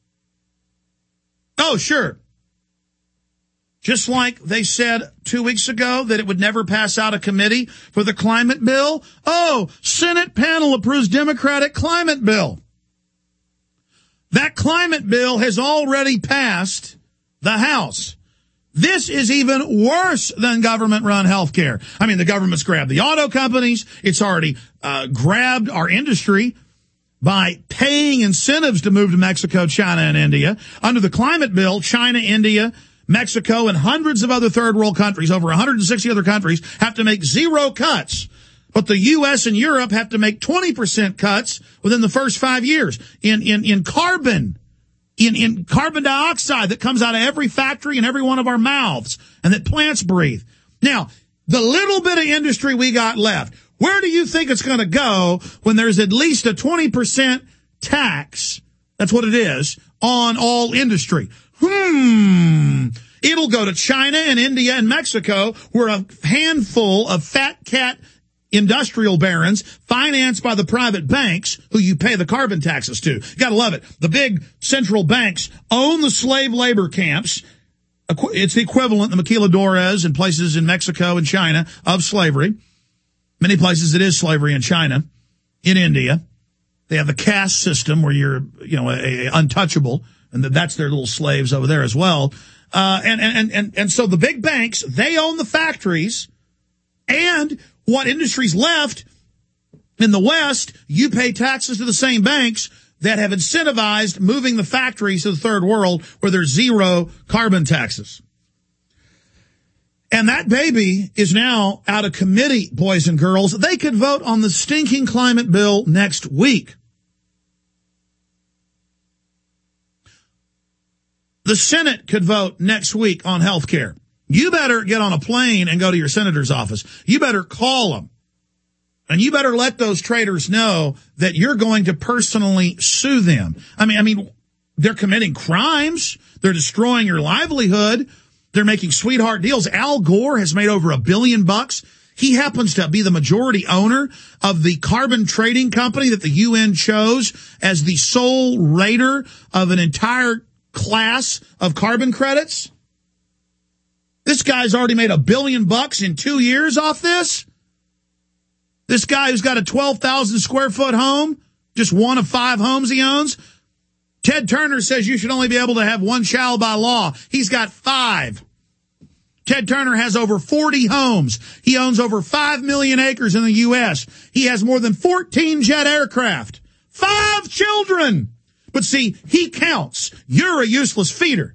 Oh, sure. Just like they said 2 weeks ago that it would never pass out of committee for the climate bill. Oh, Senate panel approves Democratic climate bill. That climate bill has already passed the House. This is even worse than government-run health care. I mean, the government's grabbed the auto companies. It's already grabbed our industry by paying incentives to move to Mexico, China, and India. Under the climate bill, China, India, Mexico, and hundreds of other third world countries, over 160 other countries, have to make zero cuts. But the U.S. and Europe have to make 20% cuts within the first 5 years in carbon, in carbon dioxide that comes out of every factory and every one of our mouths and that plants breathe. Now, the little bit of industry we got left, where do you think it's going to go when there's at least a 20% tax? That's what it is on all industry. It'll go to China and India and Mexico, where a handful of fat cat industrial barons financed by the private banks who you pay the carbon taxes to. You gotta love it. The big central banks own the slave labor camps. It's the equivalent, the maquiladores in places in Mexico and China of slavery. Many places it is slavery in China. In India, they have the caste system where you're, untouchable, and that's their little slaves over there as well. And so the big banks, they own the factories, and what industry's left in the West, you pay taxes to the same banks that have incentivized moving the factories to the third world where there's zero carbon taxes. And that baby is now out of committee, boys and girls. They could vote on the stinking climate bill next week. The Senate could vote next week on health care. You better get on a plane and go to your senator's office. You better call them. And you better let those traitors know that you're going to personally sue them. I mean, they're committing crimes. They're destroying your livelihood. They're making sweetheart deals. Al Gore has made over $1 billion. He happens to be the majority owner of the carbon trading company that the UN chose as the sole rater of an entire class of carbon credits. This guy's already made $1 billion in 2 years off this. This guy who's got a 12,000 square foot home, just one of 5 homes he owns. Ted Turner says you should only be able to have one child by law. He's got 5. Ted Turner has over 40 homes. He owns over 5 million acres in the U.S. He has more than 14 jet aircraft. 5 children. But see, he counts. You're a useless feeder.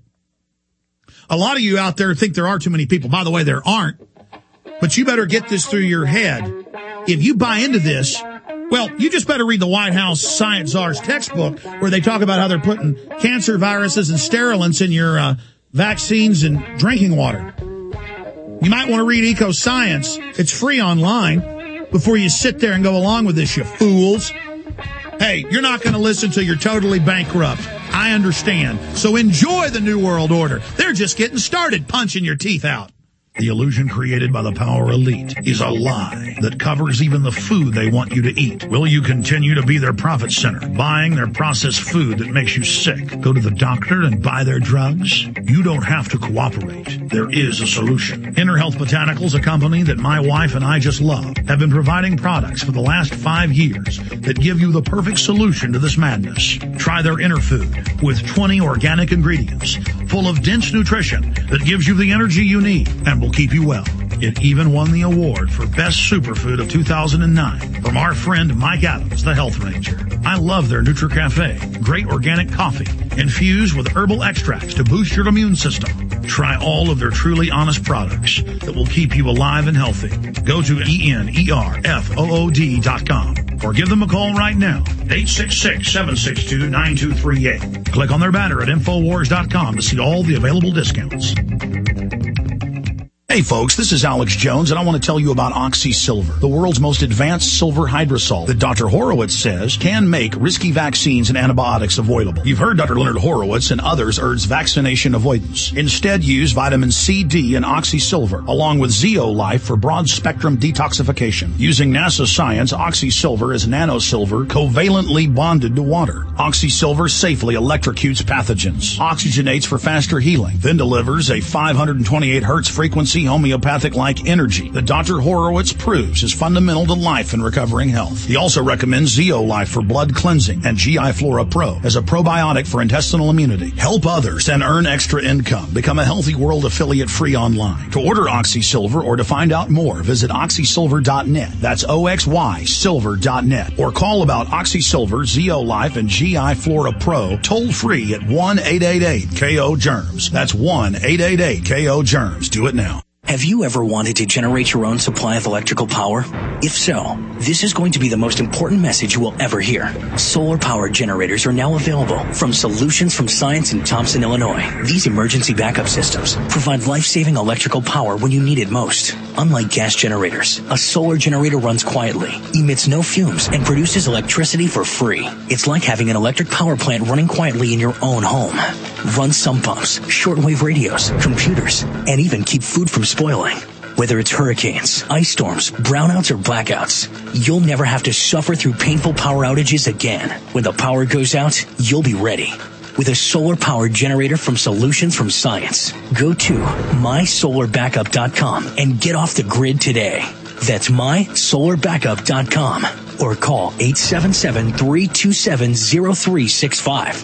A lot of you out there think there are too many people. By the way, there aren't. But you better get this through your head. If you buy into this, well, you just better read the White House Science Czar's textbook where they talk about how they're putting cancer viruses and sterilants in your vaccines and drinking water. You might want to read Eco Science. It's free online before you sit there and go along with this, you fools. Hey, you're not going to listen till you're totally bankrupt. I understand. So enjoy the New World Order. They're just getting started punching your teeth out. The illusion created by the power elite is a lie that covers even the food they want you to eat. Will you continue to be their profit center, buying their processed food that makes you sick? Go to the doctor and buy their drugs? You don't have to cooperate. There is a solution. Inner Health Botanicals, a company that my wife and I just love, have been providing products for the last 5 years that give you the perfect solution to this madness. Try their Inner Food with 20 organic ingredients, full of dense nutrition that gives you the energy you need and will keep you well. It even won the award for Best Superfood of 2009 from our friend Mike Adams, the Health Ranger. I love their NutriCafe. Great organic coffee infused with herbal extracts to boost your immune system. Try all of their truly honest products that will keep you alive and healthy. Go to ENERFOOD.com or give them a call right now, 866-762-9238. Click on their banner at Infowars.com to see all the available discounts. Hey folks, this is Alex Jones, and I want to tell you about Oxy Silver, the world's most advanced silver hydrosol that Dr. Horowitz says can make risky vaccines and antibiotics avoidable. You've heard Dr. Leonard Horowitz and others urge vaccination avoidance. Instead, use vitamin C, D, and Oxy Silver, along with Zeolife for broad-spectrum detoxification. Using NASA science, Oxy Silver is nanosilver covalently bonded to water. Oxy Silver safely electrocutes pathogens, oxygenates for faster healing, then delivers a 528 hertz frequency homeopathic-like energy that Dr. Horowitz proves is fundamental to life and recovering health. He also recommends Zeolife for blood cleansing and GI Flora Pro as a probiotic for intestinal immunity. Help others and earn extra income. Become a Healthy World affiliate free online. To order Oxy Silver or to find out more, visit oxysilver.net. That's OXY silver.net. Or call about Oxy Silver, Zeolife, and GI Flora Pro toll free at 1-888-KO-GERMS. That's 1-888-KO-GERMS. Do it now. Have you ever wanted to generate your own supply of electrical power? If so, this is going to be the most important message you will ever hear. Solar-powered generators are now available from Solutions from Science in Thompson, Illinois. These emergency backup systems provide life-saving electrical power when you need it most. Unlike gas generators, a solar generator runs quietly, emits no fumes, and produces electricity for free. It's like having an electric power plant running quietly in your own home. Run sump pumps, shortwave radios, computers, and even keep food from spoiling. Whether it's hurricanes, ice storms, brownouts, or blackouts, you'll never have to suffer through painful power outages again. When the power goes out, you'll be ready. With a solar-powered generator from Solutions from Science. Go to mysolarbackup.com and get off the grid today. That's mysolarbackup.com. Or call 877-327-0365.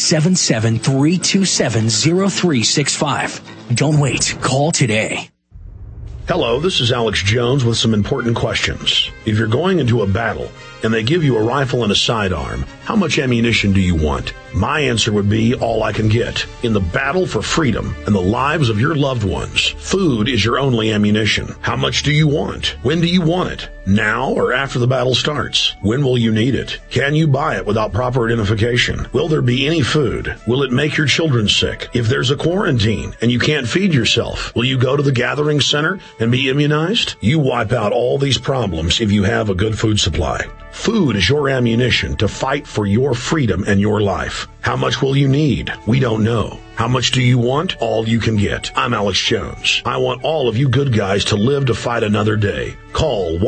877-327-0365. Don't wait. Call today. Hello, this is Alex Jones with some important questions. If you're going into a battle and they give you a rifle and a sidearm, how much ammunition do you want? My answer would be all I can get. In the battle for freedom and the lives of your loved ones, food is your only ammunition. How much do you want? When do you want it? Now or after the battle starts? When will you need it? Can you buy it without proper identification? Will there be any food? Will it make your children sick? If there's a quarantine and you can't feed yourself, will you go to the gathering center and be immunized? You wipe out all these problems if you have a good food supply. Food is your ammunition to fight for your freedom and your life. How much will you need? We don't know. How much do you want? All you can get. I'm Alex Jones. I want all of you good guys to live to fight another day. Call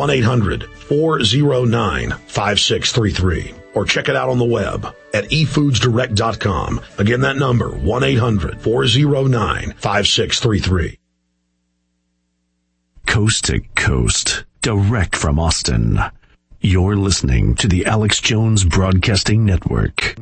1-800-409-5633 or check it out on the web at efoodsdirect.com. Again, that number, 1-800-409-5633. Coast to coast, direct from Austin. You're listening to the Alex Jones Broadcasting Network.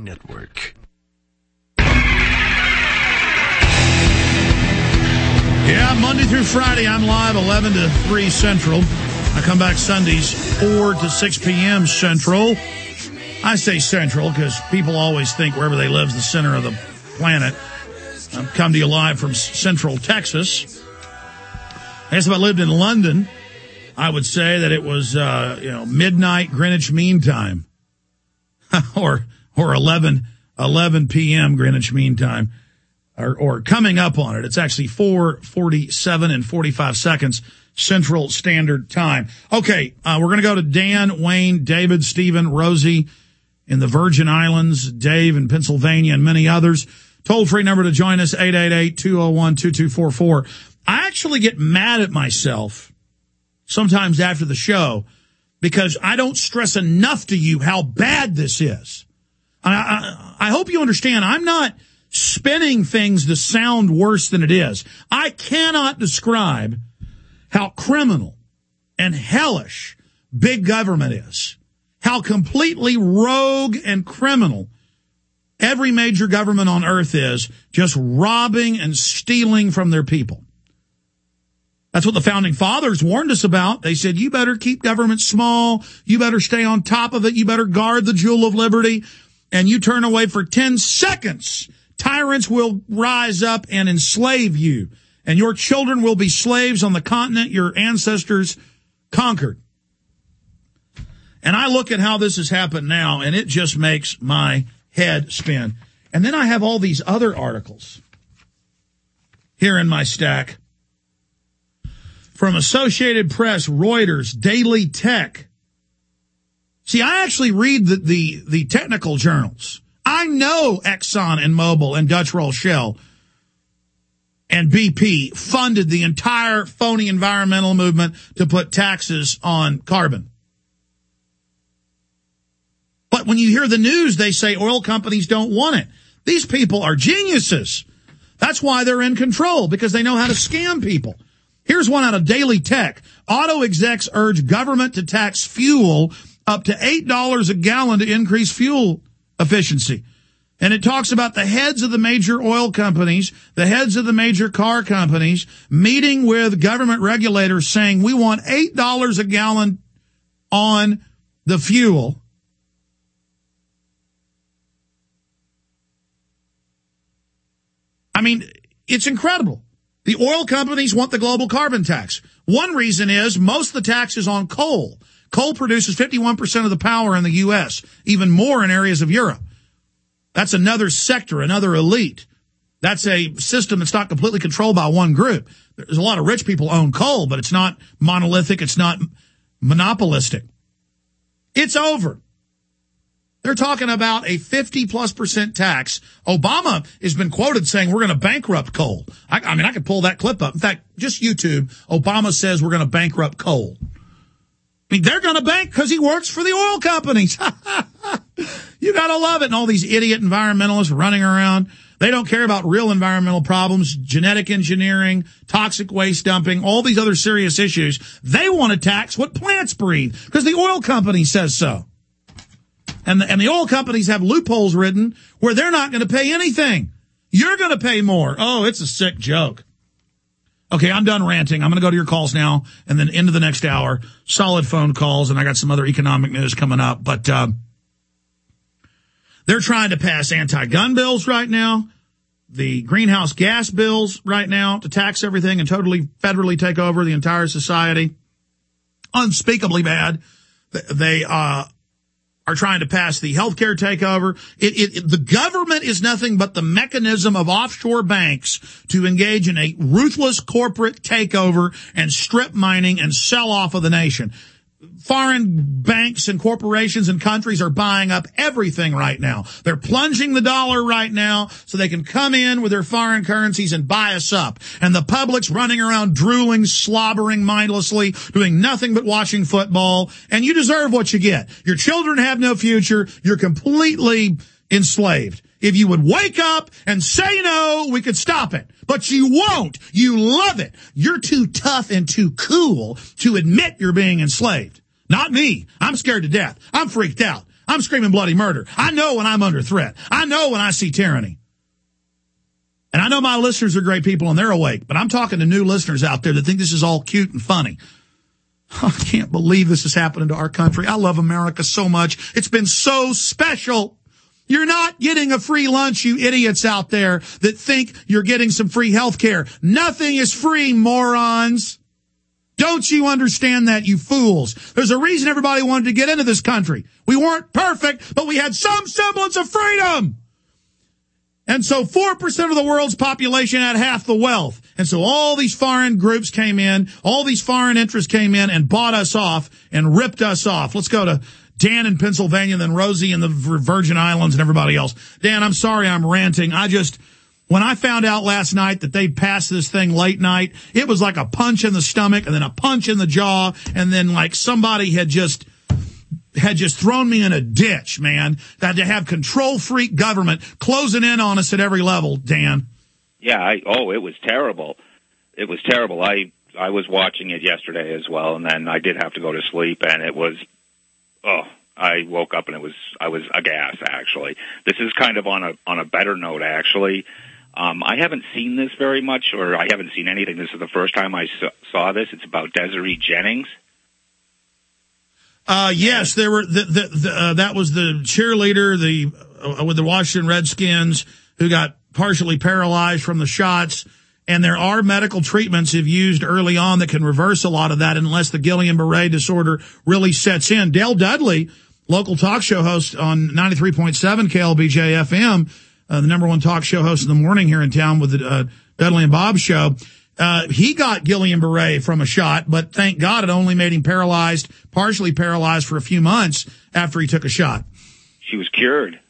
Yeah, Monday through Friday, I'm live 11 to 3 Central. I come back Sundays 4 to 6 p.m. Central. I say Central because people always think wherever they live is the center of the planet. I've come to you live from Central Texas. I guess if I lived in London, I would say that it was, midnight Greenwich Mean Time or 11 p.m. Greenwich Mean Time or coming up on it. It's actually 4:47 and 45 seconds Central Standard Time. Okay. We're going to go to Dan, Wayne, David, Stephen, Rosie in the Virgin Islands, Dave in Pennsylvania, and many others. Toll-free number to join us, 888-201-2244. I actually get mad at myself sometimes after the show because I don't stress enough to you how bad this is. I hope you understand. I'm not spinning things to sound worse than it is. I cannot describe how criminal and hellish big government is, how completely rogue and criminal every major government on earth is, just robbing and stealing from their people. That's what the founding fathers warned us about. They said, you better keep government small. You better stay on top of it. You better guard the jewel of liberty. And you turn away for 10 seconds, tyrants will rise up and enslave you. And your children will be slaves on the continent your ancestors conquered. And I look at how this has happened now, and it just makes my head spin. And then I have all these other articles here in my stack from Associated Press, Reuters, Daily Tech. See, I actually read the technical journals. I know Exxon and Mobil and Dutch Roll Shell and BP funded the entire phony environmental movement to put taxes on carbon. But when you hear the news, they say oil companies don't want it. These people are geniuses. That's why they're in control, because they know how to scam people. Here's one out of Daily Tech. Auto execs urge government to tax fuel up to $8 a gallon to increase fuel efficiency. And it talks about the heads of the major oil companies, the heads of the major car companies, meeting with government regulators saying we want $8 a gallon on the fuel. I mean, it's incredible. The oil companies want the global carbon tax. One reason is most of the tax is on coal. Coal produces 51% of the power in the U.S., even more in areas of Europe. That's another sector, another elite. That's a system that's not completely controlled by one group. There's a lot of rich people own coal, but it's not monolithic. It's not monopolistic. It's over. They're talking about a 50+% tax. Obama has been quoted saying we're going to bankrupt coal. I mean, I could pull that clip up. In fact, just YouTube, Obama says we're going to bankrupt coal. I mean, they're going to bank because he works for the oil companies. You got to love it. And all these idiot environmentalists running around. They don't care about real environmental problems, genetic engineering, toxic waste dumping, all these other serious issues. They want to tax what plants breathe because the oil company says so. And the oil companies have loopholes written where they're not going to pay anything. You're going to pay more. Oh, it's a sick joke. Okay, I'm done ranting. I'm going to go to your calls now and then into the next hour. Solid phone calls, and I got some other economic news coming up. But they're trying to pass anti-gun bills right now, the greenhouse gas bills right now to tax everything and totally federally take over the entire society. Unspeakably bad. They are trying to pass the healthcare takeover. The government is nothing but the mechanism of offshore banks to engage in a ruthless corporate takeover and strip mining and sell off of the nation. Foreign banks and corporations and countries are buying up everything right now. They're plunging the dollar right now so they can come in with their foreign currencies and buy us up. And the public's running around drooling, slobbering mindlessly, doing nothing but watching football. And you deserve what you get. Your children have no future. You're completely enslaved. If you would wake up and say no, we could stop it. But you won't. You love it. You're too tough and too cool to admit you're being enslaved. Not me. I'm scared to death. I'm freaked out. I'm screaming bloody murder. I know when I'm under threat. I know when I see tyranny. And I know my listeners are great people and they're awake, but I'm talking to new listeners out there that think this is all cute and funny. I can't believe this is happening to our country. I love America so much. It's been so special. You're not getting a free lunch, you idiots out there that think you're getting some free health care. Nothing is free, morons. Don't you understand that, you fools? There's a reason everybody wanted to get into this country. We weren't perfect, but we had some semblance of freedom. And so 4% of the world's population had half the wealth. And so all these foreign groups came in, all these foreign interests came in and bought us off and ripped us off. Let's go to Dan in Pennsylvania, then Rosie in the Virgin Islands and everybody else. Dan, I'm sorry I'm ranting. When I found out last night that they passed this thing late night, it was like a punch in the stomach and then a punch in the jaw and then like somebody had just thrown me in a ditch, man. That to have control freak government closing in on us at every level, Dan. Yeah, it was terrible. It was terrible. I was watching it yesterday as well, and then I did have to go to sleep, and it was, I woke up and I was aghast, actually. This is kind of on a better note, actually. I haven't seen this very much, or I haven't seen anything. This is the first time I saw this. It's about Desiree Jennings. Yes, there were that was the cheerleader with the Washington Redskins who got partially paralyzed from the shots. And there are medical treatments if used early on that can reverse a lot of that unless the Guillain-Barré disorder really sets in. Dale Dudley, local talk show host on 93.7 KLBJ FM, the number one talk show host in the morning here in town with the Dudley and Bob show. He got Guillain-Barré from a shot, but thank God it only made him partially paralyzed for a few months after he took a shot. She was cured.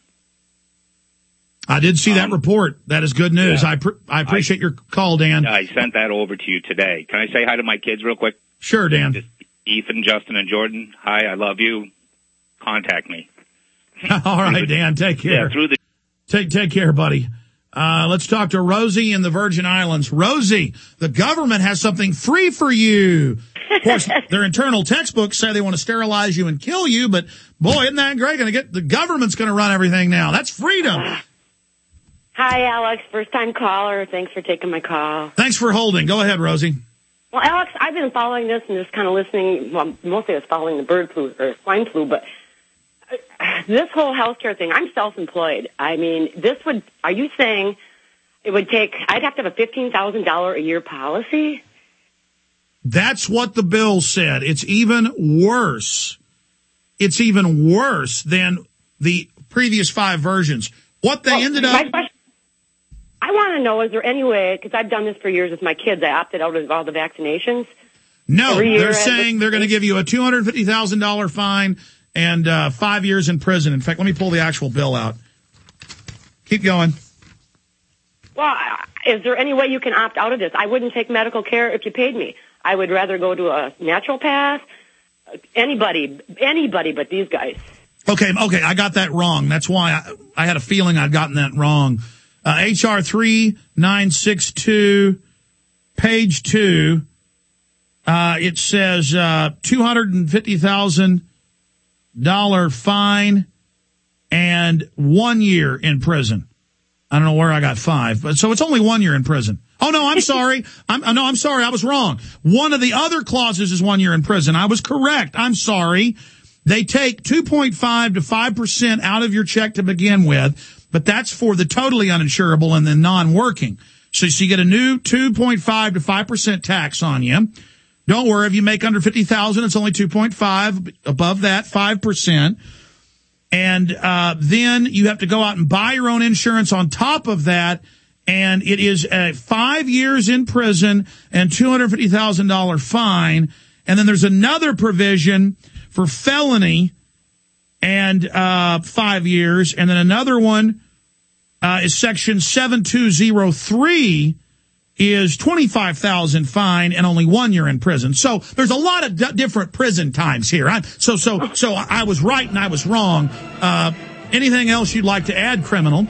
I did see that report. That is good news. Yeah. I appreciate your call, Dan. I sent that over to you today. Can I say hi to my kids real quick? Sure, Dan. Just Ethan, Justin, and Jordan. Hi, I love you. Contact me. All right, Dan. Take care. Yeah, Take care, buddy. Let's talk to Rosie in the Virgin Islands. Rosie, the government has something free for you. Of course, their internal textbooks say they want to sterilize you and kill you, but boy, isn't that great? The government's going to run everything now. That's freedom. Hi, Alex. First-time caller. Thanks for taking my call. Thanks for holding. Go ahead, Rosie. Well, Alex, I've been following this and just kind of listening. Well, mostly I was following the bird flu or swine flu, but this whole healthcare thing, I'm self-employed. I mean, are you saying it would take, I'd have to have a $15,000 a year policy? That's what the bill said. It's even worse. It's even worse than the previous 5 versions. What they ended up... I want to know, is there any way, because I've done this for years with my kids, I opted out of all the vaccinations. No, they're saying they're going to give you a $250,000 fine and 5 years in prison. In fact, let me pull the actual bill out. Keep going. Well, is there any way you can opt out of this? I wouldn't take medical care if you paid me. I would rather go to a naturopath, anybody but these guys. Okay, I got that wrong. That's why I had a feeling I'd gotten that wrong. HR 3962, page 2, it says $250,000 fine and 1 year in prison. I don't know where I got 5, but so it's only 1 year in prison. Oh no, I'm sorry. I'm sorry. I was wrong. One of the other clauses is 1 year in prison. I was correct. I'm sorry. They take 2.5 to 5% out of your check to begin with, but that's for the totally uninsurable and the non-working. So you get a new 2.5 to 5% tax on you. Don't worry, if you make under 50,000, it's only 2.5. Above that, 5%. And then you have to go out and buy your own insurance on top of that. And it is 5 years in prison and $250,000 fine. And then there's another provision for felony and 5 years. And then another one is section 7203 is 25,000 fine and only 1 year in prison. So there's a lot of different prison times here. So I was right and I was wrong. Anything else you'd like to add, criminal?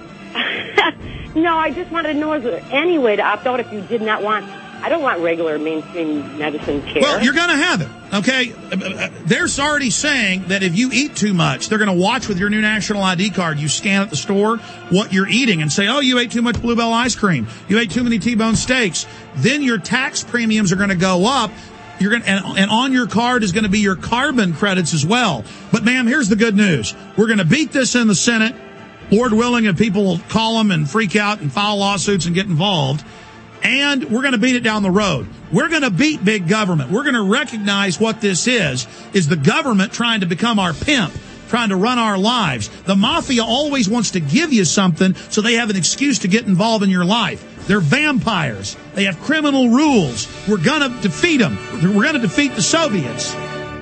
No, I just wanted to know, is there any way to opt out if you did not want... I don't want regular mainstream medicine care. Well, you're going to have it, okay? They're already saying that if you eat too much, they're going to watch with your new national ID card. You scan at the store what you're eating and say, oh, you ate too much Bluebell ice cream. You ate too many T-bone steaks. Then your tax premiums are going to go up. And on your card is going to be your carbon credits as well. But, ma'am, here's the good news. We're going to beat this in the Senate. Lord willing, if people will call them and freak out and file lawsuits and get involved. And we're going to beat it down the road. We're going to beat big government. We're going to recognize what this is the government trying to become our pimp, trying to run our lives. The mafia always wants to give you something so they have an excuse to get involved in your life. They're vampires. They have criminal rules. We're going to defeat them. We're going to defeat the Soviets.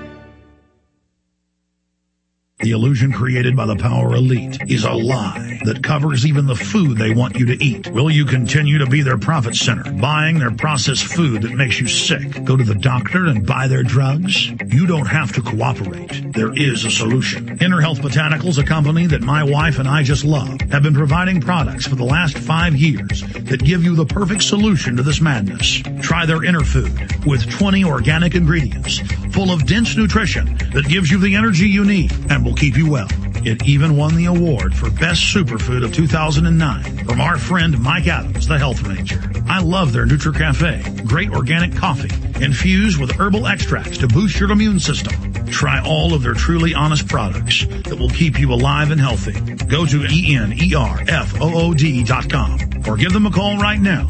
The illusion created by the power elite is a lie that covers even the food they want you to eat. Will you continue to be their profit center, buying their processed food that makes you sick? Go to the doctor and buy their drugs? You don't have to cooperate. There is a solution. Inner Health Botanicals, a company that my wife and I just love, have been providing products for the last 5 years that give you the perfect solution to this madness. Try their Inner Food with 20 organic ingredients full of dense nutrition that gives you the energy you need and will keep you well. It even won the award for Best Superfood of 2009 from our friend Mike Adams, the Health Ranger. I love their NutriCafe. Great organic coffee infused with herbal extracts to boost your immune system. Try all of their truly honest products that will keep you alive and healthy. Go to ENERFOOD.com or give them a call right now,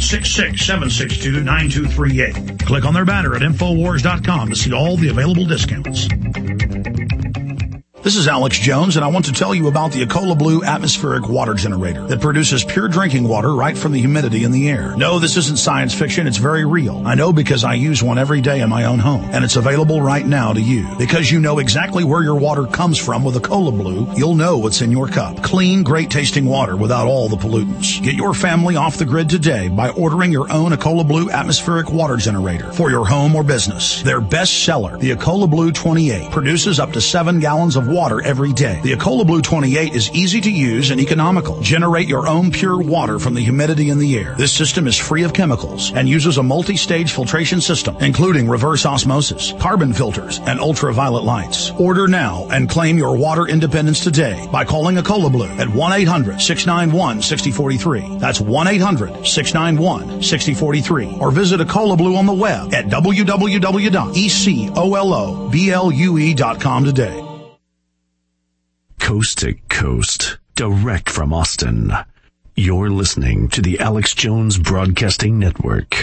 866-762-9238. Click on their banner at Infowars.com to see all the available discounts. This is Alex Jones, and I want to tell you about the Ecola Blue atmospheric water generator that produces pure drinking water right from the humidity in the air. No, this isn't science fiction. It's very real. I know because I use one every day in my own home, and it's available right now to you. Because you know exactly where your water comes from with Ecola Blue, you'll know what's in your cup. Clean, great-tasting water without all the pollutants. Get your family off the grid today by ordering your own Ecola Blue atmospheric water generator for your home or business. Their best seller, the Ecola Blue 28, produces up to 7 gallons of water every day. The Ecola Blue 28 is easy to use and economical. Generate your own pure water from the humidity in the air. This system is free of chemicals and uses a multi-stage filtration system, including reverse osmosis, carbon filters, and ultraviolet lights. Order now and claim your water independence today by calling Ecola Blue at 1-800-691-6043. That's 1-800-691-6043. Or visit Ecola Blue on the web at www.ecoloblu.com today. Coast to coast, direct from Austin. You're listening to the Alex Jones Broadcasting Network.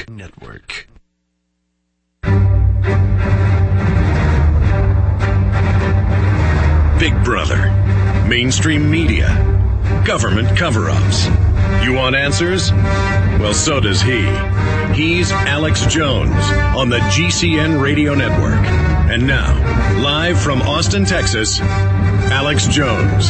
Big Brother, mainstream media, government cover-ups. You want answers? Well, so does he. He's Alex Jones on the GCN Radio Network. And now, live from Austin, Texas, Alex Jones.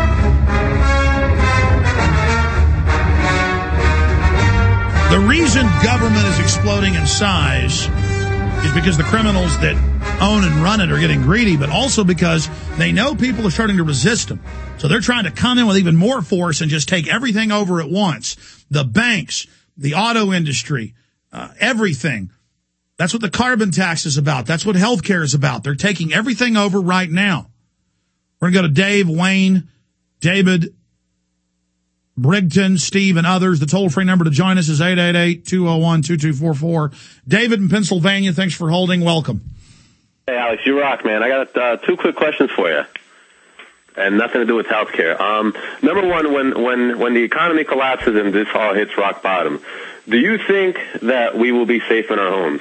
The reason government is exploding in size is because the criminals that own and run it are getting greedy, but also because they know people are starting to resist them. So they're trying to come in with even more force and just take everything over at once. The banks, the auto industry, everything. That's what the carbon tax is about. That's what healthcare is about. They're taking everything over right now. We're going to go to Dave, Wayne, David, Brigton, Steve, and others. The toll-free number to join us is 888-201-2244. David in Pennsylvania, thanks for holding. Welcome. Hey, Alex, you rock, man. I got 2 quick questions for you, and nothing to do with healthcare. Number one, when the economy collapses and this all hits rock bottom, do you think that we will be safe in our homes?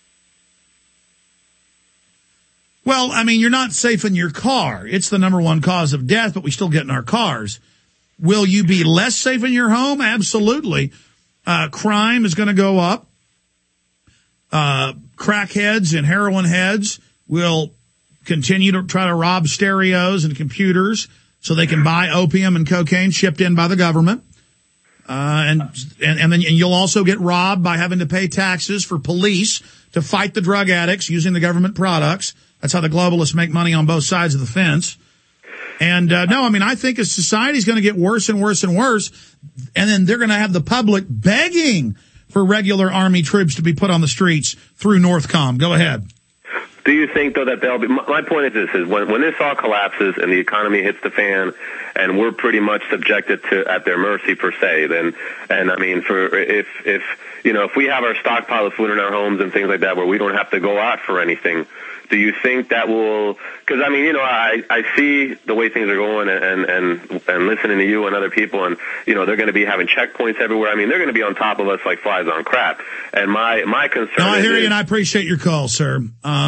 Well, I mean, you're not safe in your car. It's the number one cause of death, but we still get in our cars. Will you be less safe in your home? Absolutely. Crime is going to go up. Crackheads and heroin heads will continue to try to rob stereos and computers so they can buy opium and cocaine shipped in by the government. And then you'll also get robbed by having to pay taxes for police to fight the drug addicts using the government products. That's how the globalists make money on both sides of the fence. And no, I mean, I think as society's going to get worse and worse and worse, and then they're going to have the public begging for regular Army troops to be put on the streets through Northcom. Go ahead. Do you think, though, that they'll be... My point is this, is when this all collapses and the economy hits the fan and we're pretty much subjected to at their mercy, per se, then, and I mean, if we have our stockpile of food in our homes and things like that where we don't have to go out for anything, do you think that will... Because, I mean, I see the way things are going and listening to you and other people, and, they're going to be having checkpoints everywhere. I mean, they're going to be on top of us like flies on crap. And my concern is... No, I hear you, and I appreciate your call, sir.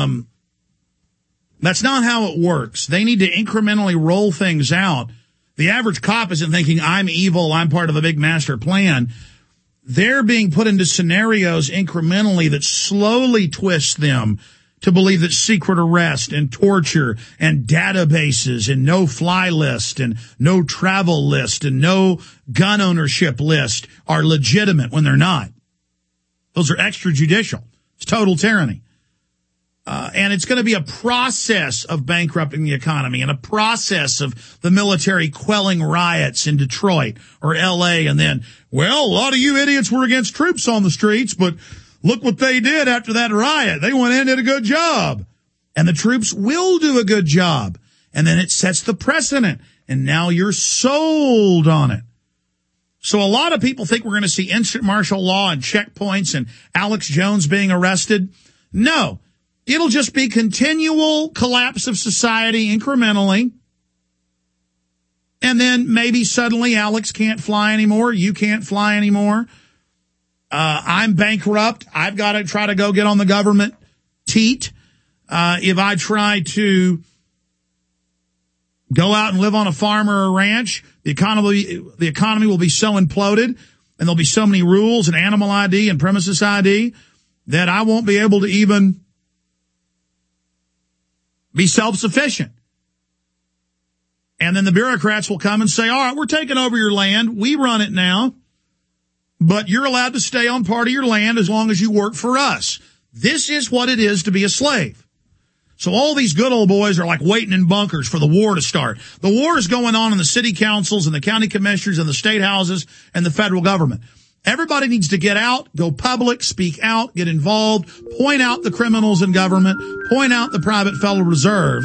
That's not how it works. They need to incrementally roll things out. The average cop isn't thinking, I'm evil, I'm part of a big master plan. They're being put into scenarios incrementally that slowly twist them to believe that secret arrest and torture and databases and no-fly list and no travel list and no gun ownership list are legitimate when they're not. Those are extrajudicial. It's total tyranny. And it's going to be a process of bankrupting the economy and a process of the military quelling riots in Detroit or L.A. And then, well, a lot of you idiots were against troops on the streets, but look what they did after that riot. They went in and did a good job. And the troops will do a good job. And then it sets the precedent. And now you're sold on it. So a lot of people think we're going to see instant martial law and checkpoints and Alex Jones being arrested. No. It'll just be continual collapse of society incrementally. And then maybe suddenly Alex can't fly anymore. You can't fly anymore. I'm bankrupt. I've got to try to go get on the government teat. If I try to go out and live on a farm or a ranch. The economy will be so imploded, and there'll be so many rules and animal ID and premises ID that I won't be able to even be self-sufficient. And then the bureaucrats will come and say, all right, we're taking over your land. We run it now, but you're allowed to stay on part of your land as long as you work for us. This is what it is to be a slave. So all these good old boys are like waiting in bunkers for the war to start. The war is going on in the city councils and the county commissioners and the state houses and the federal government. Everybody needs to get out, go public, speak out, get involved, point out the criminals in government, point out the private Federal Reserve,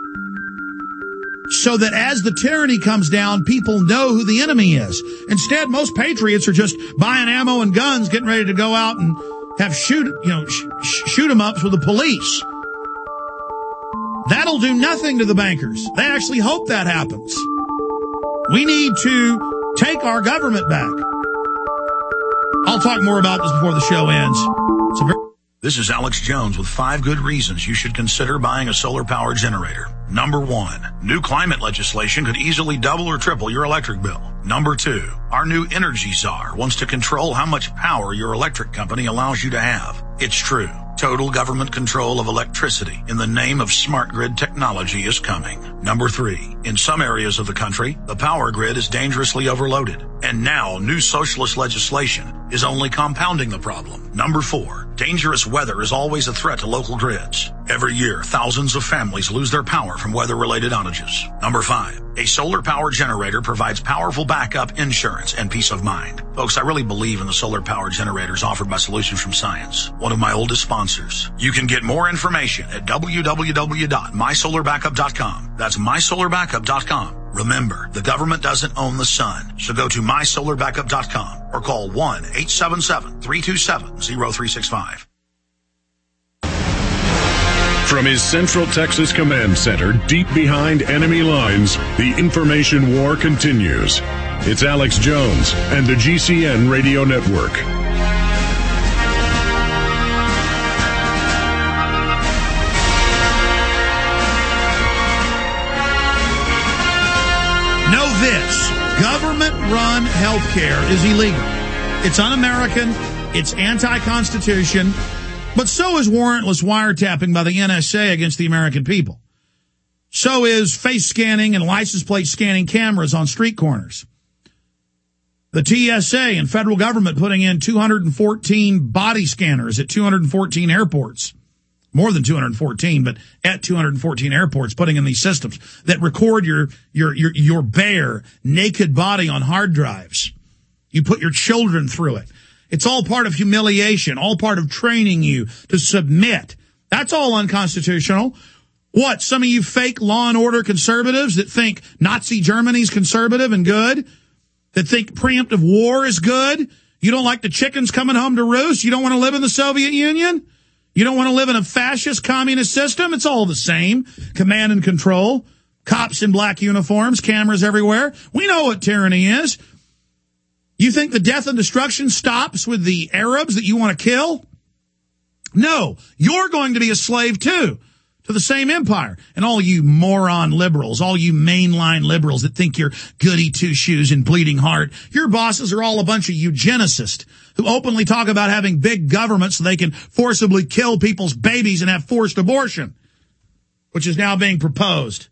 so that as the tyranny comes down, people know who the enemy is. Instead, most patriots are just buying ammo and guns, getting ready to go out and have shoot 'em ups with the police. That'll do nothing to the bankers. They actually hope that happens. We need to take our government back. I'll talk more about this before the show ends. This is Alex Jones with 5 good reasons you should consider buying a solar power generator. Number 1, new climate legislation could easily double or triple your electric bill. Number 2, our new energy czar wants to control how much power your electric company allows you to have. It's true. Total government control of electricity in the name of smart grid technology is coming. Number 3, in some areas of the country, the power grid is dangerously overloaded. And now new socialist legislation is only compounding the problem. Number 4, dangerous weather is always a threat to local grids. Every year, thousands of families lose their power from weather-related outages. Number 5, a solar power generator provides powerful backup insurance and peace of mind. Folks, I really believe in the solar power generators offered by Solutions from Science, one of my oldest sponsors. You can get more information at www.mysolarbackup.com. That's mysolarbackup.com. Remember, the government doesn't own the sun, so go to mysolarbackup.com or call 1-877-327-0365. From his Central Texas Command Center, deep behind enemy lines, the information war continues. It's Alex Jones and the GCN Radio Network. Know this, government-run healthcare is illegal. It's un-American, it's anti-Constitution, but so is warrantless wiretapping by the NSA against the American people. So is face scanning and license plate scanning cameras on street corners. The TSA and federal government putting in 214 body scanners at 214 airports. More than 214, but at 214 airports, putting in these systems that record your bare, naked body on hard drives. You put your children through it. It's all part of humiliation, all part of training you to submit. That's all unconstitutional. What, some of you fake law and order conservatives that think Nazi Germany's conservative and good, that think preemptive war is good? You don't like the chickens coming home to roost? You don't want to live in the Soviet Union? You don't want to live in a fascist communist system? It's all the same. Command and control, cops in black uniforms, cameras everywhere. We know what tyranny is. You think the death and destruction stops with the Arabs that you want to kill? No, you're going to be a slave too, to the same empire. And all you moron liberals, all you mainline liberals that think you're goody two-shoes and bleeding heart, your bosses are all a bunch of eugenicists who openly talk about having big government so they can forcibly kill people's babies and have forced abortion, which is now being proposed.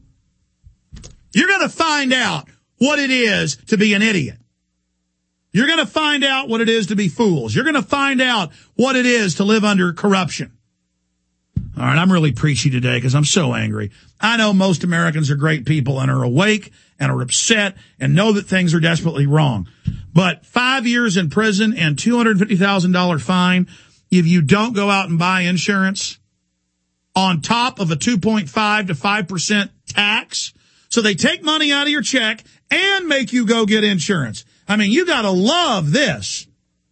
You're going to find out what it is to be an idiot. You're going to find out what it is to be fools. You're going to find out what it is to live under corruption. All right, I'm really preachy today because I'm so angry. I know most Americans are great people and are awake and are upset and know that things are desperately wrong. But 5 years in prison and $250,000 fine if you don't go out and buy insurance on top of a 2.5 to 5% tax. So they take money out of your check and make you go get insurance. I mean, you got to love this.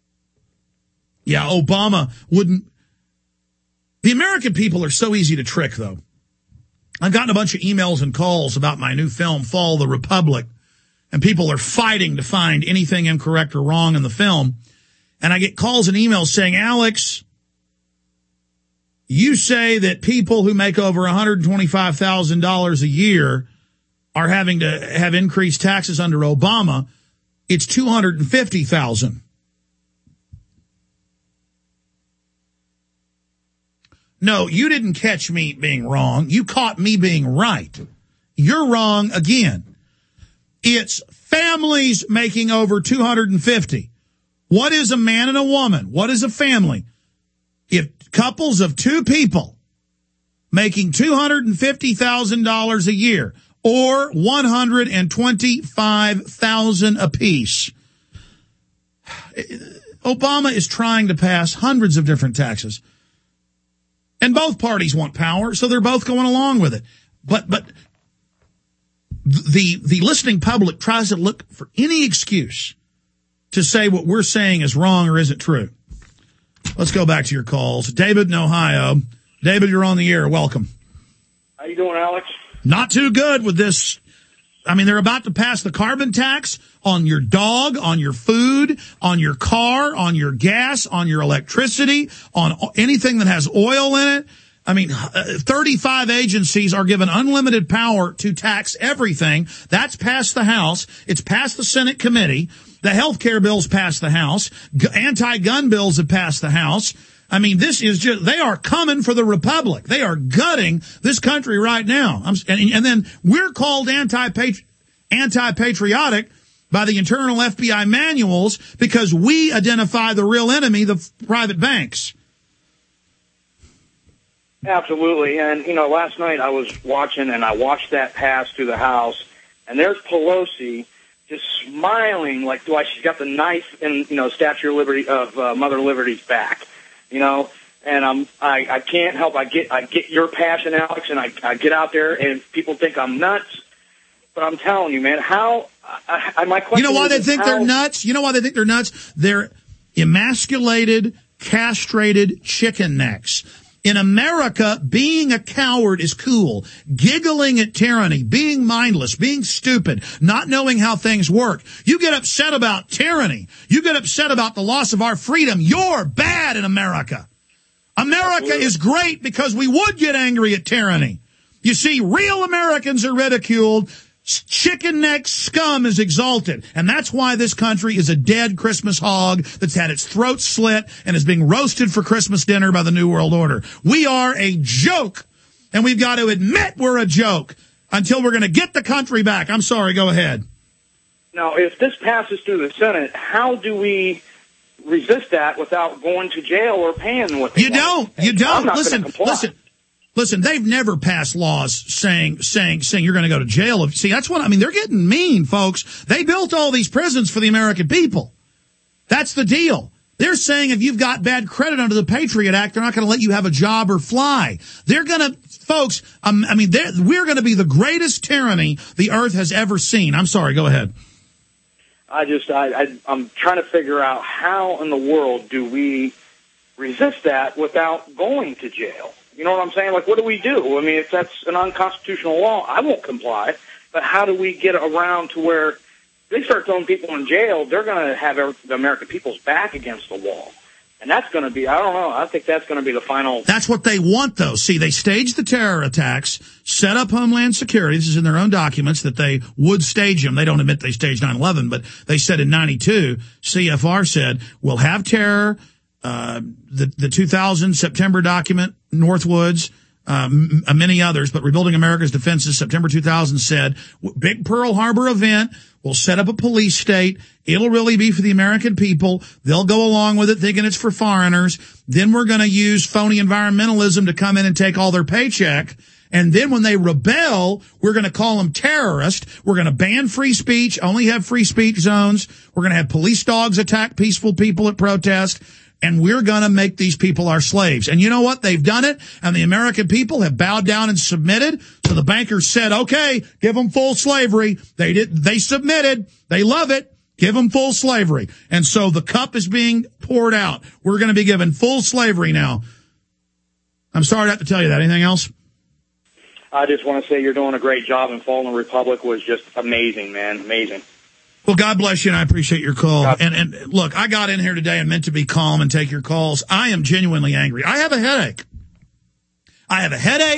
Yeah, Obama wouldn't. The American people are so easy to trick, though. I've gotten a bunch of emails and calls about my new film, Fall of the Republic, and people are fighting to find anything incorrect or wrong in the film. And I get calls and emails saying, Alex, you say that people who make over $125,000 a year are having to have increased taxes under Obama, it's 250,000. No, you didn't catch me being wrong. You caught me being right. You're wrong again. It's families making over 250. What is a man and a woman? What is a family? If couples of two people making $250,000 a year or $125,000 apiece, Obama is trying to pass hundreds of different taxes. And both parties want power, so they're both going along with it. But the listening public tries to look for any excuse to say what we're saying is wrong or isn't true. Let's go back to your calls. David in Ohio. David, you're on the air. Welcome. How you doing, Alex? Not too good with this. I mean, they're about to pass the carbon tax on your dog, on your food, on your car, on your gas, on your electricity, on anything that has oil in it. I mean, 35 agencies are given unlimited power to tax everything. That's passed the House. It's passed the Senate committee. The health care bills passed the House. Anti-gun bills have passed the House. I mean, this is just, they are coming for the Republic. They are gutting this country right now. And then we're called anti-patriotic by the internal FBI manuals because we identify the real enemy, the private banks. Absolutely. And, you know, last night I was watching and I watched that pass through the House, and there's Pelosi just smiling like she's got the knife in, you know, Statue of Liberty of Mother Liberty's back, you know. And I can't help. I get your passion, Alex, and I get out there and people think I'm nuts. But I'm telling you, man, my question You know why they think they're nuts? You know why they think they're nuts? They're emasculated, castrated chicken necks. In America, being a coward is cool. Giggling at tyranny, being mindless, being stupid, not knowing how things work. You get upset about tyranny. You get upset about the loss of our freedom. You're bad in America. America is great because we would get angry at tyranny. You see, real Americans are ridiculed. Chicken neck scum is exalted. And that's why this country is a dead Christmas hog that's had its throat slit and is being roasted for Christmas dinner by the New World Order. We are a joke, and we've got to admit we're a joke until we're going to get the country back. I'm sorry, go ahead. Now, if this passes through the Senate, how do we resist that without going to jail or paying what they want? You don't. Listen, they've never passed laws saying you're going to go to jail. See, that's what I mean. They're getting mean, folks. They built all these prisons for the American people. That's the deal. They're saying if you've got bad credit under the Patriot Act, they're not going to let you have a job or fly. They're going to, folks, we're going to be the greatest tyranny the earth has ever seen. I'm sorry. Go ahead. I'm trying to figure out how in the world do we resist that without going to jail? You know what I'm saying? Like, what do we do? I mean, if that's an unconstitutional law, I won't comply. But how do we get around to where they start throwing people in jail, they're going to have the American people's back against the wall. And that's going to be, I don't know, I think that's going to be the final. That's what they want, though. See, they staged the terror attacks, set up Homeland Security. This is in their own documents that they would stage them. They don't admit they staged 9/11, but they said in 92, CFR said, we'll have terror. The 2000 September document, Northwoods, many others, but Rebuilding America's Defenses, September 2000 said, big Pearl Harbor event, we'll set up a police state, it'll really be for the American people, they'll go along with it thinking it's for foreigners, then we're going to use phony environmentalism to come in and take all their paycheck, and then when they rebel, we're going to call them terrorists, we're going to ban free speech, only have free speech zones, we're going to have police dogs attack peaceful people at protest, and we're going to make these people our slaves. And you know what? They've done it, and the American people have bowed down and submitted. So the bankers said, okay, give them full slavery. They submitted. They love it. Give them full slavery. And so the cup is being poured out. We're going to be given full slavery now. I'm sorry to have to tell you that. Anything else? I just want to say you're doing a great job, and Fallen Republic was just amazing, man. Amazing. Well, God bless you, and I appreciate your call. And look, I got in here today and meant to be calm and take your calls. I am genuinely angry. I have a headache.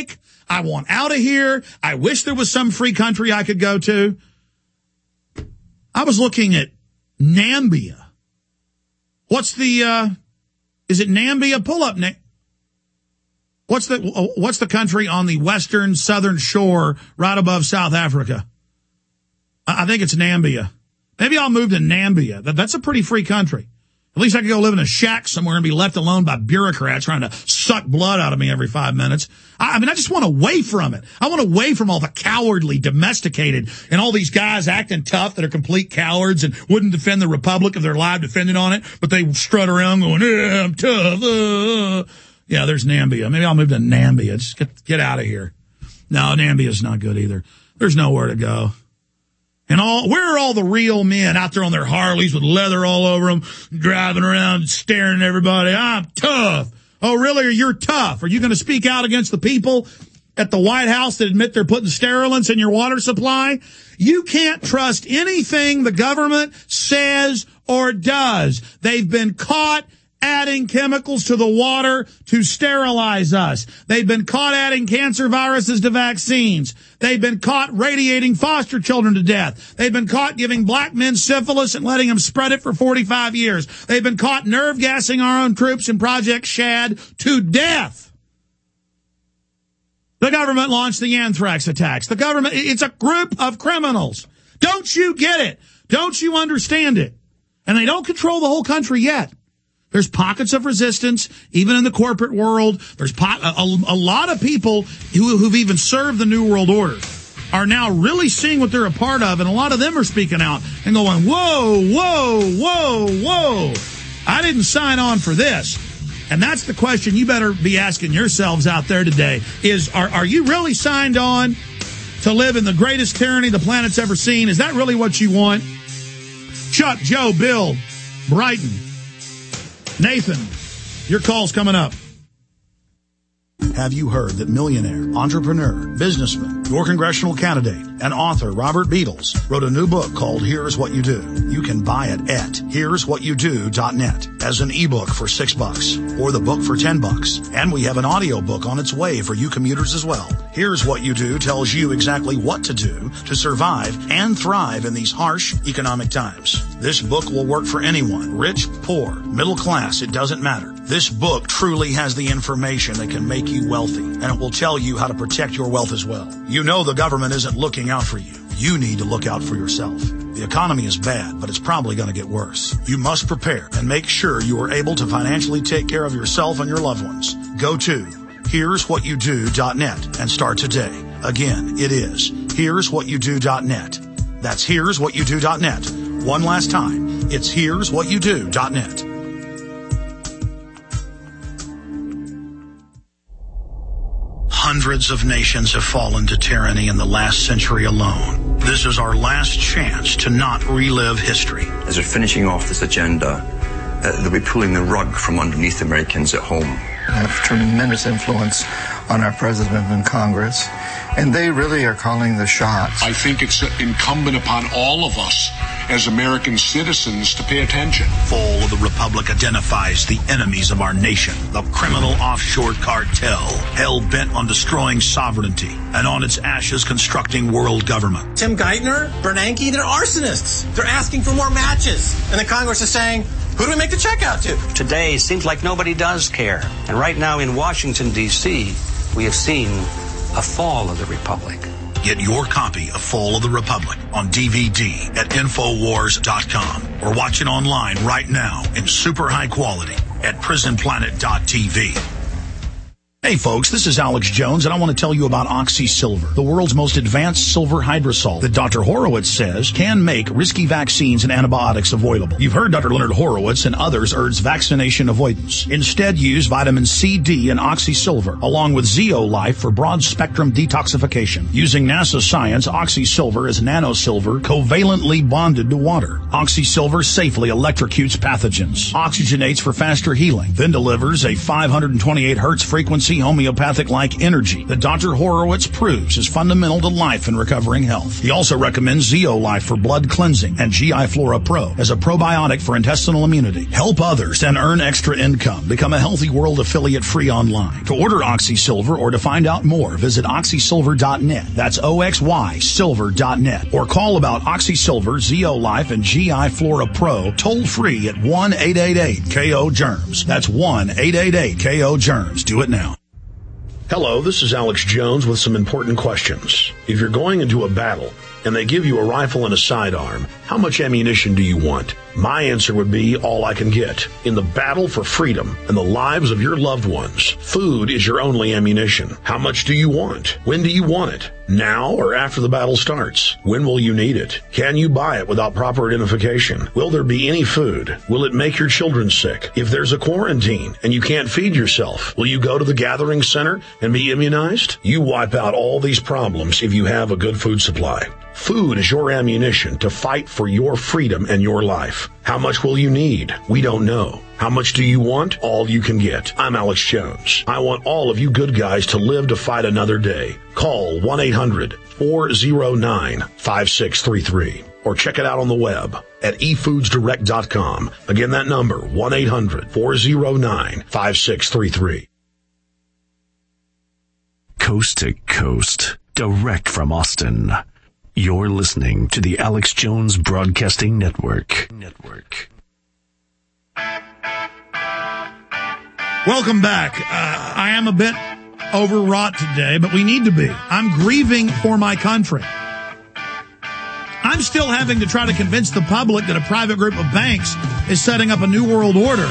I want out of here. I wish there was some free country I could go to. I was looking at Nambia. What's the, is it Nambia? Pull up, what's the country on the western southern shore right above South Africa? I think it's Nambia. Maybe I'll move to Nambia. That's a pretty free country. At least I could go live in a shack somewhere and be left alone by bureaucrats trying to suck blood out of me every 5 minutes. I mean, I just want away from it. I want away from all the cowardly, domesticated, and all these guys acting tough that are complete cowards and wouldn't defend the republic if their life depended on it, but they strut around going, yeah, I'm tough. Yeah, there's Nambia. Maybe I'll move to Nambia. Just get out of here. No, Nambia's not good either. There's nowhere to go. And where are all the real men out there on their Harleys with leather all over them, driving around, staring at everybody? I'm tough. Oh, really? You're tough. Are you going to speak out against the people at the White House that admit they're putting sterilants in your water supply? You can't trust anything the government says or does. They've been caught adding chemicals to the water to sterilize us. They've been caught adding cancer viruses to vaccines. They've been caught radiating foster children to death. They've been caught giving black men syphilis and letting them spread it for 45 years. They've been caught nerve gassing our own troops in Project Shad to death. The government launched the anthrax attacks. The government, it's a group of criminals. Don't you get it? Don't you understand it? And they don't control the whole country yet. There's pockets of resistance, even in the corporate world. There's a lot of people who've even served the New World Order are now really seeing what they're a part of, and a lot of them are speaking out and going, whoa, whoa, whoa, whoa. I didn't sign on for this. And that's the question you better be asking yourselves out there today is, are you really signed on to live in the greatest tyranny the planet's ever seen? Is that really what you want? Chuck, Joe, Bill, Brighton, Nathan, your call's coming up. Have you heard that millionaire, entrepreneur, businessman, your congressional candidate, and author Robert Beadles wrote a new book called Here's What You Do? You can buy it at here'swhatyoudO.net as an ebook for $6 or the book for $10. And we have an audio book on its way for you commuters as well. Here's What You Do tells you exactly what to do to survive and thrive in these harsh economic times. This book will work for anyone, rich, poor, middle class, it doesn't matter. This book truly has the information that can make you wealthy, and it will tell you how to protect your wealth as well. You know the government isn't looking out for you. You need to look out for yourself. The economy is bad, but it's probably going to get worse. You must prepare and make sure you are able to financially take care of yourself and your loved ones. Go to here'swhatyoudO.net and start today. Again, it is here'swhatyoudO.net. That's here'swhatyoudO.net. One last time, it's here'swhatyoudO.net. Hundreds of nations have fallen to tyranny in the last century alone. This is our last chance to not relive history. As they're finishing off this agenda, they'll be pulling the rug from underneath Americans at home. I have tremendous influence on our president and Congress, and they really are calling the shots. I think it's incumbent upon all of us as American citizens to pay attention. Fall of the Republic identifies the enemies of our nation, the criminal offshore cartel, hell-bent on destroying sovereignty, and on its ashes constructing world government. Tim Geithner, Bernanke, they're arsonists. They're asking for more matches. And the Congress is saying, who do we make the check out to? Today seems like nobody does care. And right now in Washington, D.C., we have seen a fall of the Republic. Get your copy of Fall of the Republic on DVD at Infowars.com or watch it online right now in super high quality at PrisonPlanet.tv. Hey folks, this is Alex Jones, and I want to tell you about OxySilver, the world's most advanced silver hydrosol that Dr. Horowitz says can make risky vaccines and antibiotics avoidable. You've heard Dr. Leonard Horowitz and others urge vaccination avoidance. Instead, use vitamin C, D, and OxySilver, along with Zeolife for broad-spectrum detoxification. Using NASA science, OxySilver is nanosilver covalently bonded to water. OxySilver safely electrocutes pathogens, oxygenates for faster healing, then delivers a 528 hertz frequency anti-homeopathic-like energy that Dr. Horowitz proves is fundamental to life and recovering health. He also recommends Zeolife for blood cleansing and GI Flora Pro as a probiotic for intestinal immunity. Help others and earn extra income. Become a Healthy World affiliate free online. To order OxySilver or to find out more, visit oxysilver.net. That's OXY silver.net. Or call about OxySilver, Zeolife, and GI Flora Pro toll free at 1-888-KO-GERMS. That's 1-888-KO-GERMS. Do it now. Hello, this is Alex Jones with some important questions. If you're going into a battle and they give you a rifle and a sidearm, how much ammunition do you want? My answer would be all I can get. In the battle for freedom and the lives of your loved ones, food is your only ammunition. How much do you want? When do you want it? Now or after the battle starts? When will you need it? Can you buy it without proper identification? Will there be any food? Will it make your children sick? If there's a quarantine and you can't feed yourself, will you go to the gathering center and be immunized? You wipe out all these problems if you have a good food supply. Food is your ammunition to fight for your freedom and your life. How much will you need? We don't know. How much do you want? All you can get. I'm Alex Jones. I want all of you good guys to live to fight another day. Call 1-800-409-5633 or check it out on the web at efoodsdirect.com. Again, that number, 1-800-409-5633. Coast to coast, direct from Austin. You're listening to the Alex Jones Broadcasting Network. Welcome back. I am a bit overwrought today, but we need to be. I'm grieving for my country. I'm still having to try to convince the public that a private group of banks is setting up a new world order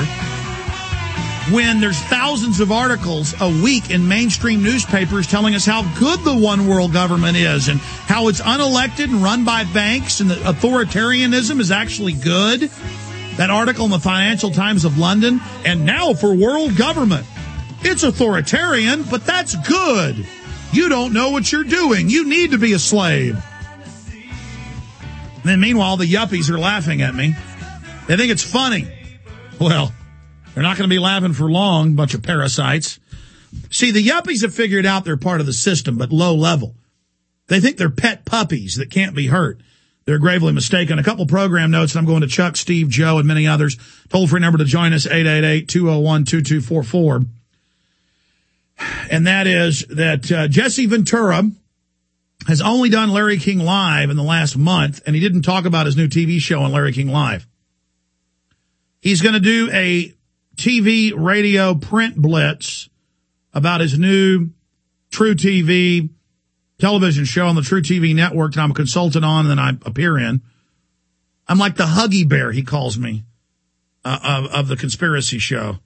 when there's thousands of articles a week in mainstream newspapers telling us how good the one world government is and how it's unelected and run by banks and that authoritarianism is actually good. That article in the Financial Times of London, and now for world government. It's authoritarian, but that's good. You don't know what you're doing. You need to be a slave. And then meanwhile, the yuppies are laughing at me. They think it's funny. Well, they're not going to be laughing for long, bunch of parasites. See, the yuppies have figured out they're part of the system, but low level. They think they're pet puppies that can't be hurt. They're gravely mistaken. A couple program notes, and I'm going to Chuck, Steve, Joe, and many others. Toll-free number to join us, 888-201-2244. And that is that Jesse Ventura has only done Larry King Live in the last month, and he didn't talk about his new TV show on Larry King Live. He's going to do a TV, radio, print blitz about his new True TV television show on the True TV network that I'm a consultant on and then I appear in. I'm like the Huggy Bear, he calls me, of the conspiracy show.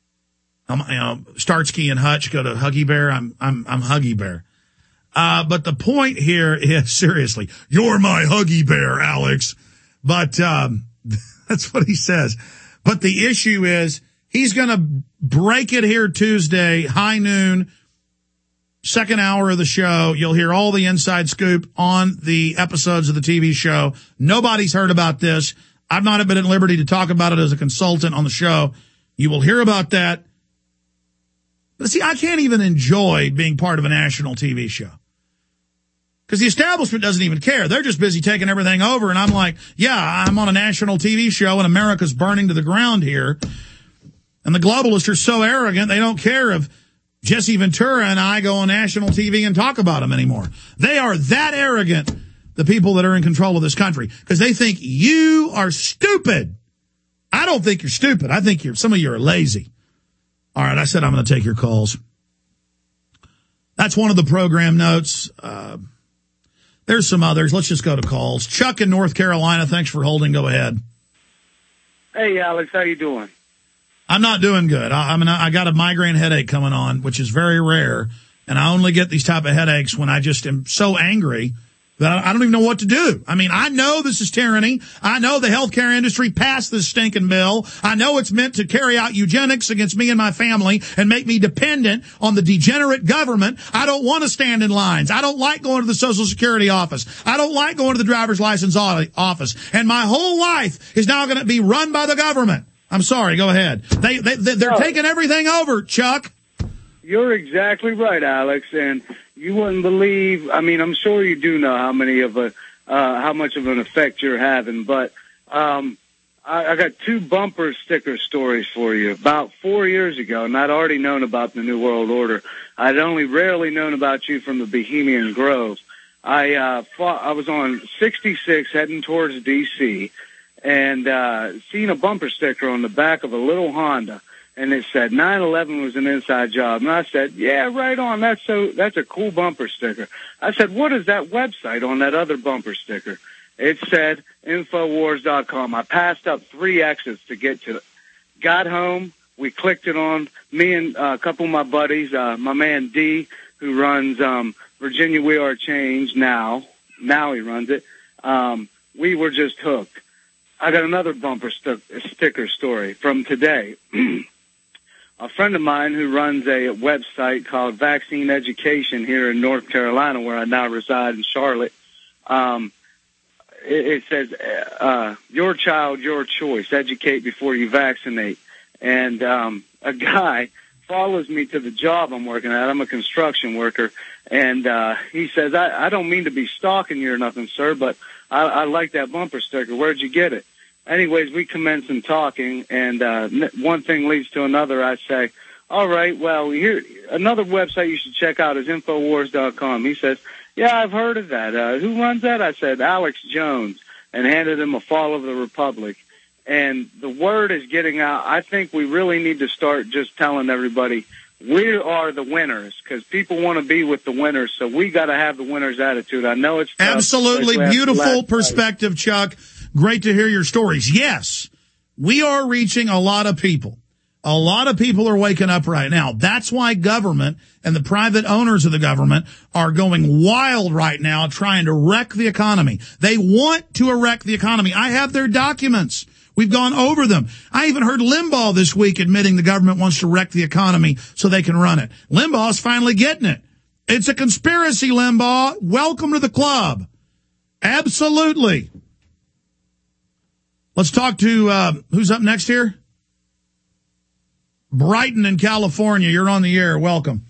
Starsky and Hutch go to Huggy Bear. I'm Huggy Bear. But the point here is, seriously, you're my Huggy Bear, Alex. But that's what he says. But the issue is he's going to break it here Tuesday, high noon, second hour of the show. You'll hear all the inside scoop on the episodes of the TV show. Nobody's heard about this. I've not been at liberty to talk about it as a consultant on the show. You will hear about that. But see, I can't even enjoy being part of a national TV show because the establishment doesn't even care. They're just busy taking everything over. And I'm like, yeah, I'm on a national TV show and America's burning to the ground here. And the globalists are so arrogant, they don't care if Jesse Ventura and I go on national TV and talk about them anymore. They are that arrogant, the people that are in control of this country, because they think you are stupid. I don't think you're stupid. I think some of you are lazy. All right, I said I'm going to take your calls. That's one of the program notes. There's some others. Let's just go to calls. Chuck in North Carolina, thanks for holding. Go ahead. Hey, Alex, how you doing? I'm not doing good. I got a migraine headache coming on, which is very rare, and I only get these type of headaches when I just am so angry that I don't even know what to do. I mean, I know this is tyranny. I know the healthcare industry passed this stinking bill. I know it's meant to carry out eugenics against me and my family and make me dependent on the degenerate government. I don't want to stand in lines. I don't like going to the Social Security office. I don't like going to the driver's license office. And my whole life is now going to be run by the government. I'm sorry. Go ahead. They're taking everything over, Chuck. You're exactly right, Alex, and you wouldn't believe. I mean, I'm sure you do know how much of an effect you're having, but I got 2 bumper sticker stories for you. About 4 years ago, and I'd already known about the New World Order. I'd only rarely known about you from the Bohemian Grove. I was on 66 heading towards D.C. and seen a bumper sticker on the back of a little Honda, and it said 9/11 was an inside job. And I said, yeah, right on. That's a cool bumper sticker. I said, what is that website on that other bumper sticker? It said Infowars.com. I passed up 3 exits to get to it. Got home. We clicked it on. Me and a couple of my buddies, my man D, who runs Virginia We Are Change now. Now he runs it. We were just hooked. I got another bumper sticker story from today. A friend of mine who runs a website called Vaccine Education here in North Carolina, where I now reside in Charlotte, it says, your child, your choice. Educate before you vaccinate. And a guy follows me to the job I'm working at. I'm a construction worker. And he says, I don't mean to be stalking you or nothing, sir, but I like that bumper sticker. Where'd you get it? Anyways, we commence in talking, and one thing leads to another. I say, all right, well, here another website you should check out is Infowars.com. He says, yeah, I've heard of that. Who runs that? I said, Alex Jones, and handed him A Fall of the Republic. And the word is getting out. I think we really need to start just telling everybody we are the winners, because people want to be with the winners, so we got to have the winner's attitude. I know it's tough, absolutely beautiful perspective, Chuck. Great to hear your stories. Yes, we are reaching a lot of people. A lot of people are waking up right now. That's why government and the private owners of the government are going wild right now trying to wreck the economy. They want to wreck the economy. I have their documents. We've gone over them. I even heard Limbaugh this week admitting the government wants to wreck the economy so they can run it. Limbaugh's finally getting it. It's a conspiracy, Limbaugh. Welcome to the club. Absolutely. Let's talk to, who's up next here? Brighton in California. You're on the air. Welcome.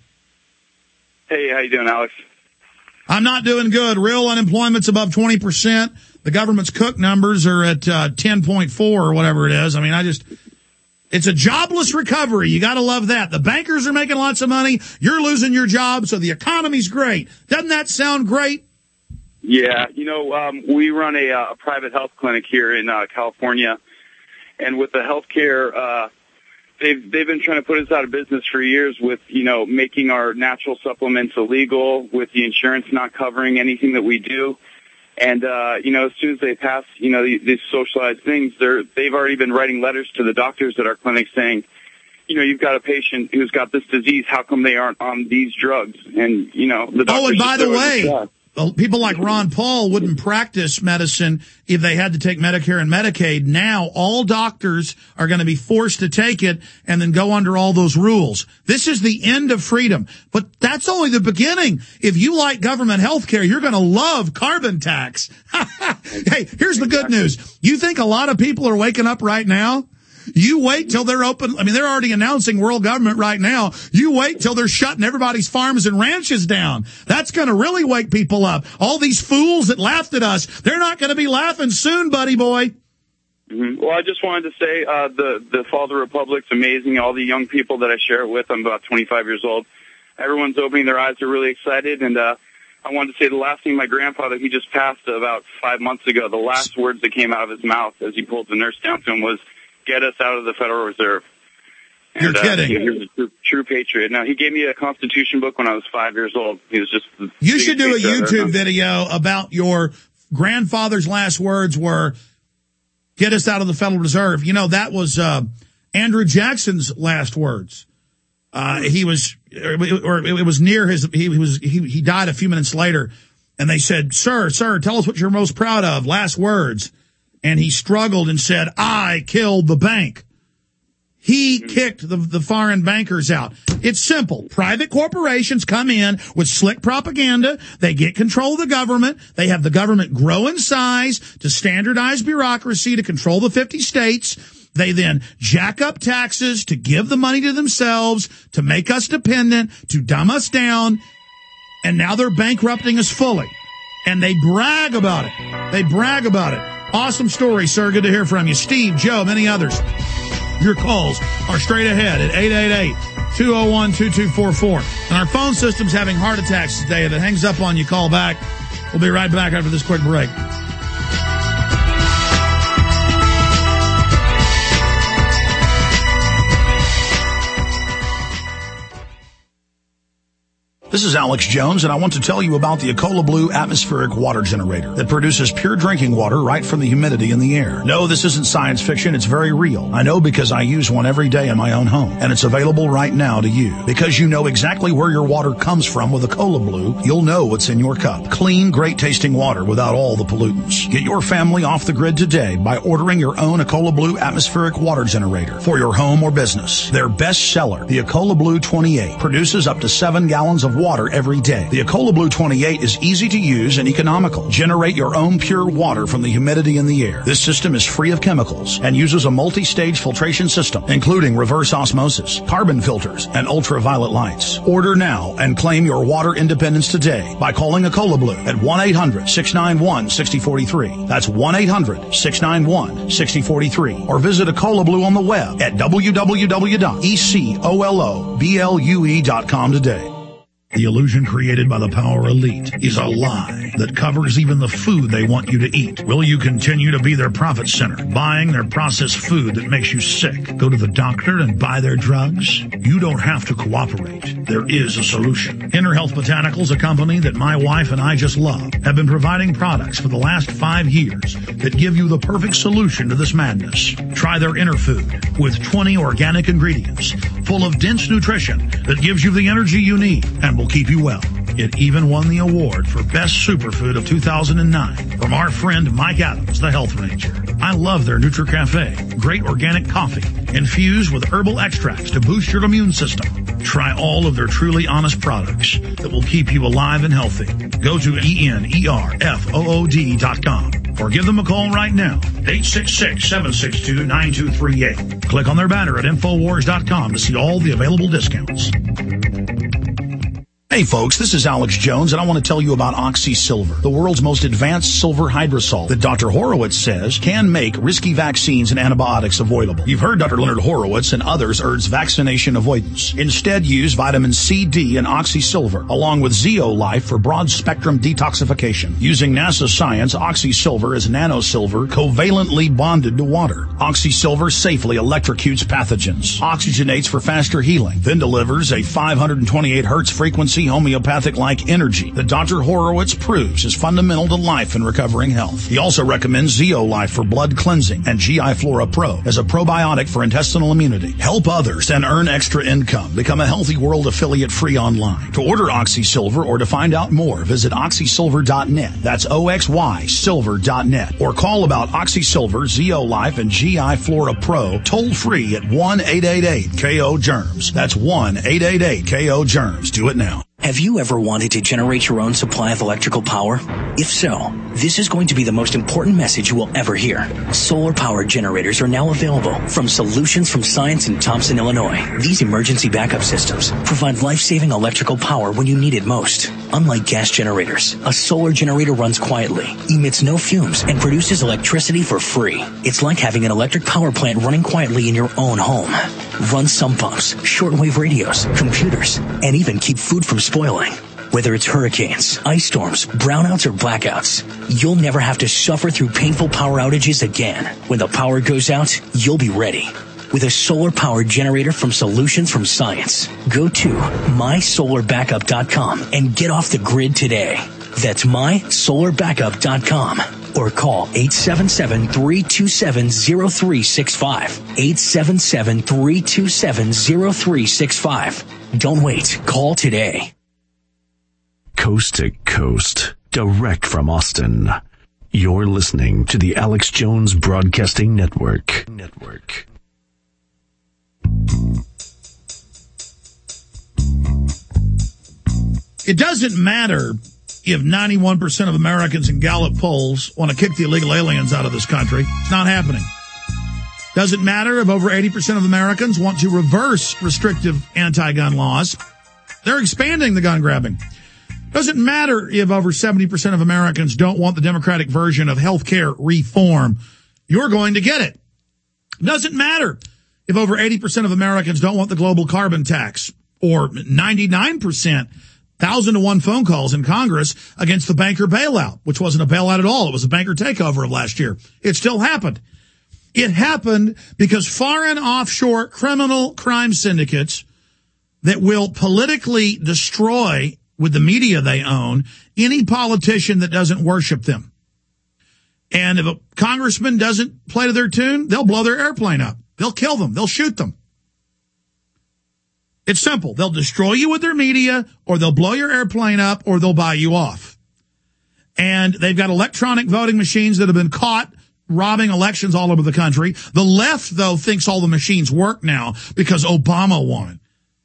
Hey, how you doing, Alex? I'm not doing good. Real unemployment's above 20%. The government's cook numbers are at 10.4 or whatever it is. I mean, it's a jobless recovery. You got to love that. The bankers are making lots of money. You're losing your job, so the economy's great. Doesn't that sound great? Yeah, we run a private health clinic here in California, and with the healthcare, they've been trying to put us out of business for years with making our natural supplements illegal, with the insurance not covering anything that we do, and as soon as they pass these socialized things, they've already been writing letters to the doctors at our clinic saying, you've got a patient who's got this disease. How come they aren't on these drugs? And the doctors. Oh, and by the way. People like Ron Paul wouldn't practice medicine if they had to take Medicare and Medicaid. Now all doctors are going to be forced to take it and then go under all those rules. This is the end of freedom. But that's only the beginning. If you like government health care, you're going to love carbon tax. Hey, here's the good news. You think a lot of people are waking up right now? You wait till they're open. I mean, they're already announcing world government right now. You wait till they're shutting everybody's farms and ranches down. That's going to really wake people up. All these fools that laughed at us, they're not going to be laughing soon, buddy boy. Mm-hmm. Well, I just wanted to say the Fall of the Republic's amazing. All the young people that I share it with, I'm about 25 years old. Everyone's opening their eyes. They're really excited. And I wanted to say the last thing my grandfather, he just passed about 5 months ago, the last words that came out of his mouth as he pulled the nurse down to him was, "Get us out of the Federal Reserve." And, You're kidding. He was a true patriot. Now, he gave me a Constitution book when I was 5 years old. He was just... You should do a YouTube video about your grandfather's last words were, "Get us out of the Federal Reserve." That was Andrew Jackson's last words. It was near his... He died a few minutes later, and they said, Sir, tell us what you're most proud of. Last words. And he struggled and said, "I killed the bank." He kicked the foreign bankers out. It's simple. Private corporations come in with slick propaganda. They get control of the government. They have the government grow in size to standardize bureaucracy to control the 50 states. They then jack up taxes to give the money to themselves, to make us dependent, to dumb us down, and now they're bankrupting us fully. And they brag about it. They brag about it. Awesome story, sir. Good to hear from you. Steve, Joe, many others. Your calls are straight ahead at 888-201-2244. And our phone system's having heart attacks today. If it hangs up on you, call back. We'll be right back after this quick break. This is Alex Jones, and I want to tell you about the Ecola Blue atmospheric water generator that produces pure drinking water right from the humidity in the air. No, this isn't science fiction. It's very real. I know because I use one every day in my own home, and it's available right now to you. Because you know exactly where your water comes from with Ecola Blue, you'll know what's in your cup. Clean, great-tasting water without all the pollutants. Get your family off the grid today by ordering your own Ecola Blue atmospheric water generator for your home or business. Their best seller, the Ecola Blue 28, produces up to 7 gallons of water every day. The Ecola Blue 28 is easy to use and economical. Generate your own pure water from the humidity in the air. This system is free of chemicals and uses a multi-stage filtration system, including reverse osmosis, carbon filters, and ultraviolet lights. Order now and claim your water independence today by calling Ecola Blue at 1-800-691-6043. That's 1-800-691-6043. Or visit Ecola Blue on the web at www.ecoloblu.com today. The illusion created by the power elite is a lie that covers even the food they want you to eat. Will you continue to be their profit center, buying their processed food that makes you sick? Go to the doctor and buy their drugs? You don't have to cooperate. There is a solution. Inner Health Botanicals, a company that my wife and I just love, have been providing products for the last 5 years that give you the perfect solution to this madness. Try their Inner Food with 20 organic ingredients full of dense nutrition that gives you the energy you need and will keep you well. It even won the award for Best Superfood of 2009 from our friend Mike Adams, the Health Ranger. I love their NutriCafe. Great organic coffee infused with herbal extracts to boost your immune system. Try all of their truly honest products that will keep you alive and healthy. Go to ENERFOOD.com or give them a call right now, 866-762-9238. Click on their banner at Infowars.com to see all the available discounts. Hey folks, this is Alex Jones, and I want to tell you about OxySilver, the world's most advanced silver hydrosol that Dr. Horowitz says can make risky vaccines and antibiotics avoidable. You've heard Dr. Leonard Horowitz and others urge vaccination avoidance. Instead, use vitamin C, D, and OxySilver, along with Zeolife for broad-spectrum detoxification. Using NASA science, OxySilver is nanosilver covalently bonded to water. OxySilver safely electrocutes pathogens, oxygenates for faster healing, then delivers a 528 hertz frequency homeopathic-like energy that Dr. Horowitz proves is fundamental to life and recovering health. He also recommends Zeolife for blood cleansing and GI Flora Pro as a probiotic for intestinal immunity. Help others and earn extra income. Become a Healthy World affiliate free online. To order OxySilver or to find out more, visit oxysilver.net. That's OXYsilver.net. Or call about OxySilver, Zeolife, and GI Flora Pro toll free at 1-888-KO-GERMS. That's 1-888-KO-GERMS. Do it now. Have you ever wanted to generate your own supply of electrical power? If so, this is going to be the most important message you will ever hear. Solar-powered generators are now available from Solutions from Science in Thompson, Illinois. These emergency backup systems provide life-saving electrical power when you need it most. Unlike gas generators, a solar generator runs quietly, emits no fumes, and produces electricity for free. It's like having an electric power plant running quietly in your own home. Run sump pumps, shortwave radios, computers, and even keep food from spoiling. Whether it's hurricanes, ice storms, brownouts, or blackouts, you'll never have to suffer through painful power outages again. When the power goes out, you'll be ready. With a solar-powered generator from Solutions from Science. Go to mysolarbackup.com and get off the grid today. That's mysolarbackup.com. Or call 877-327-0365. 877-327-0365. Don't wait. Call today. Coast to coast, direct from Austin. You're listening to the Alex Jones Broadcasting Network. It doesn't matter if 91% of Americans in Gallup polls want to kick the illegal aliens out of this country. It's not happening. Doesn't matter if over 80% of Americans want to reverse restrictive anti-gun laws. They're expanding the gun grabbing. Doesn't matter if over 70% of Americans don't want the Democratic version of health care reform. You're going to get it. Doesn't matter if over 80% of Americans don't want the global carbon tax, or 99%, 1,000-to-1 phone calls in Congress against the banker bailout, which wasn't a bailout at all. It was a banker takeover of last year. It still happened. It happened because foreign offshore criminal crime syndicates that will politically destroy, with the media they own, any politician that doesn't worship them. And if a congressman doesn't play to their tune, they'll blow their airplane up. They'll kill them. They'll shoot them. It's simple. They'll destroy you with their media, or they'll blow your airplane up, or they'll buy you off. And they've got electronic voting machines that have been caught robbing elections all over the country. The left, though, thinks all the machines work now because Obama won.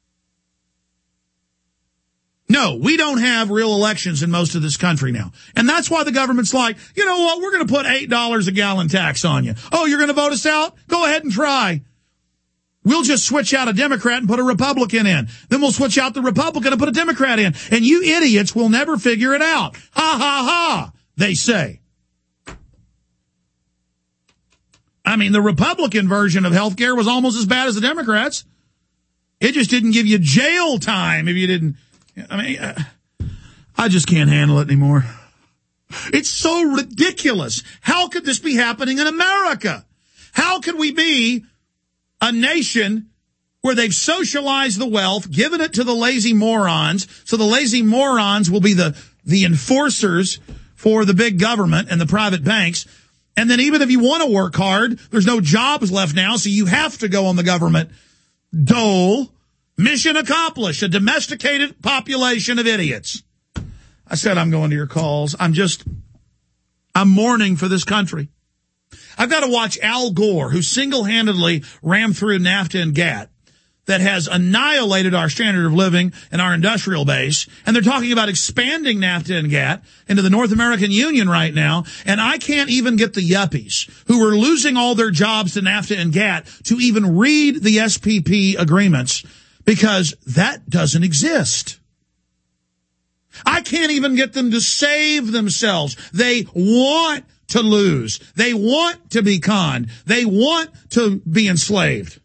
No, we don't have real elections in most of this country now. And that's why the government's like, you know what, we're going to put $8 a gallon tax on you. Oh, you're going to vote us out? Go ahead and try. We'll just switch out a Democrat and put a Republican in. Then we'll switch out the Republican and put a Democrat in. And you idiots will never figure it out. Ha, ha, ha, they say. I mean, the Republican version of health care was almost as bad as the Democrats. It just didn't give you jail time if you didn't. I mean, I just can't handle it anymore. It's so ridiculous. How could this be happening in America? How could we be a nation where they've socialized the wealth, given it to the lazy morons, so the lazy morons will be the enforcers for the big government and the private banks? And then even if you want to work hard, there's no jobs left now, so you have to go on the government dole. Mission accomplished, a domesticated population of idiots. I said I'm going to your calls. I'm mourning for this country. I've got to watch Al Gore, who single-handedly rammed through NAFTA and GATT, that has annihilated our standard of living and our industrial base. And they're talking about expanding NAFTA and GATT into the North American Union right now. And I can't even get the yuppies who are losing all their jobs to NAFTA and GATT to even read the SPP agreements, because that doesn't exist. I can't even get them to save themselves. They want to lose. They want to be conned. They want to be enslaved.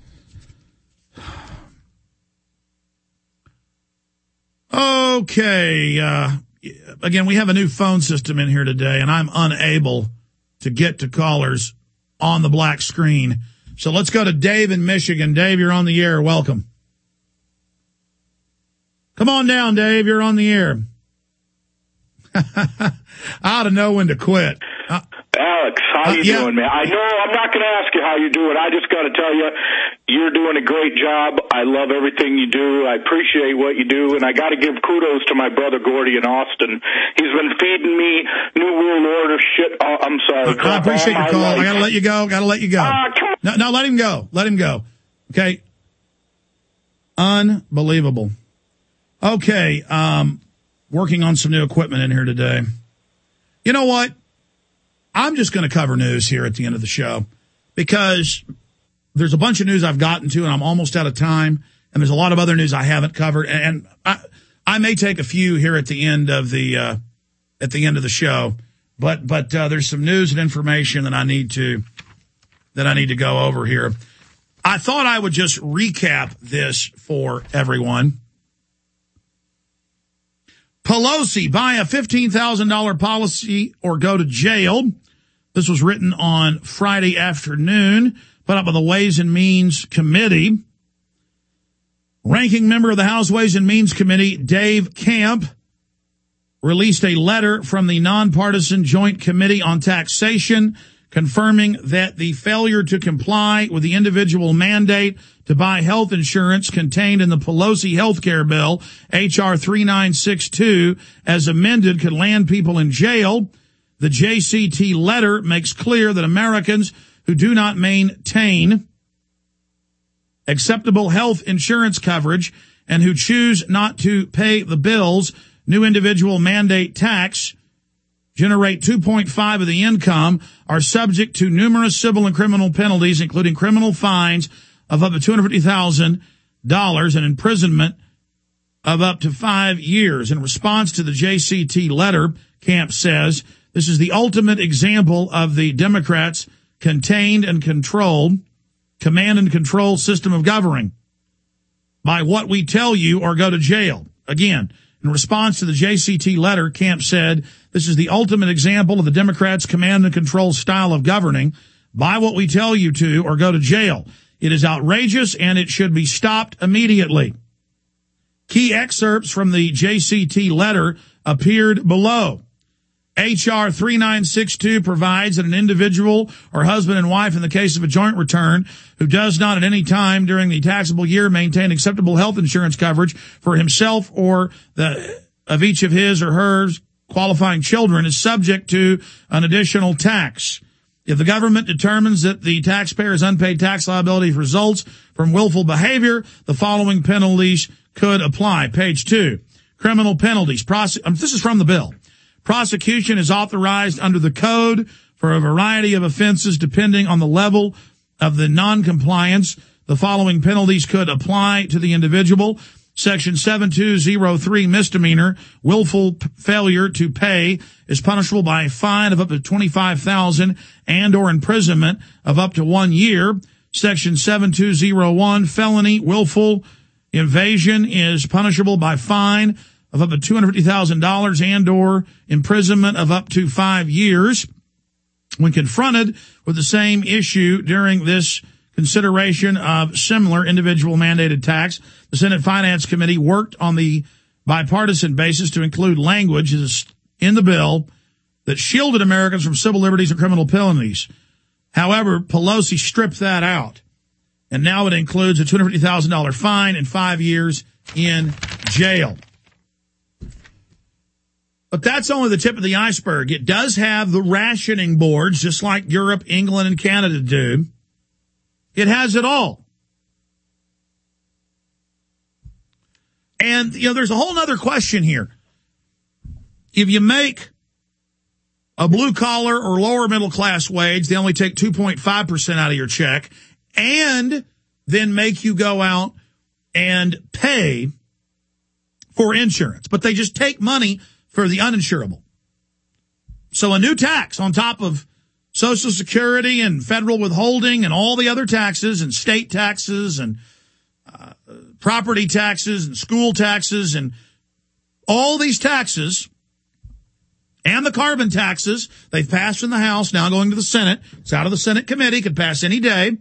Okay. Again, we have a new phone system in here today, and I'm unable to get to callers on the black screen. So let's go to Dave in Michigan. Dave, you're on the air. Welcome. Come on down, Dave. You're on the air. I ought to know when to quit. Alex, how you doing, man? I know I'm not going to ask you how you're doing. I just got to tell you, you're doing a great job. I love everything you do. I appreciate what you do, and I got to give kudos to my brother Gordy in Austin. He's been feeding me New World Order shit. Oh, I'm sorry. I appreciate your call. Life. I got to let you go. No, let him go. Let him go. Okay. Unbelievable. Okay. Working on some new equipment in here today. You know what? I'm just going to cover news here at the end of the show because there's a bunch of news I've gotten to and I'm almost out of time. And there's a lot of other news I haven't covered. And I may take a few here at the end of the show, but there's some news and information that I need to go over here. I thought I would just recap this for everyone. Pelosi, buy a $15,000 policy or go to jail. This was written on Friday afternoon, put up by the Ways and Means Committee. Ranking member of the House Ways and Means Committee, Dave Camp, released a letter from the nonpartisan Joint Committee on Taxation confirming that the failure to comply with the individual mandate to buy health insurance contained in the Pelosi health care bill, H.R. 3962, as amended, could land people in jail. The JCT letter makes clear that Americans who do not maintain acceptable health insurance coverage and who choose not to pay the bills, new individual mandate tax, generate 2.5 of the income are subject to numerous civil and criminal penalties, including criminal fines of up to $250,000 and imprisonment of up to 5 years. In response to the JCT letter, Camp says, this is the ultimate example of the Democrats' command and control system of governing. By what we tell you or go to jail. Again, in response to the JCT letter, Camp said, this is the ultimate example of the Democrats' command and control style of governing. Buy what we tell you to or go to jail. It is outrageous and it should be stopped immediately. Key excerpts from the JCT letter appeared below. H.R. 3962 provides that an individual or husband and wife in the case of a joint return who does not at any time during the taxable year maintain acceptable health insurance coverage for himself or of each of his or her qualifying children is subject to an additional tax. If the government determines that the taxpayer's unpaid tax liability results from willful behavior, the following penalties could apply. Page 2. Criminal penalties. This is from the bill. Prosecution is authorized under the code for a variety of offenses depending on the level of the noncompliance. The following penalties could apply to the individual. Section 7203 misdemeanor, willful failure to pay is punishable by a fine of up to $25,000 and or imprisonment of up to 1 year. Section 7201 felony, willful evasion is punishable by fine of up to $250,000 and or imprisonment of up to 5 years. When confronted with the same issue during this consideration of similar individual mandated tax, the Senate Finance Committee worked on the bipartisan basis to include language in the bill that shielded Americans from civil liberties and criminal penalties. However, Pelosi stripped that out, and now it includes a $250,000 fine and 5 years in jail. But that's only the tip of the iceberg. It does have the rationing boards, just like Europe, England, and Canada do. It has it all. And, there's a whole other question here. If you make a blue-collar or lower middle-class wage, they only take 2.5% out of your check, and then make you go out and pay for insurance. But they just take money for the uninsurable. So a new tax on top of Social Security and federal withholding and all the other taxes and state taxes and property taxes and school taxes and all these taxes and the carbon taxes they've passed in the House, now going to the Senate. It's out of the Senate committee, could pass any day.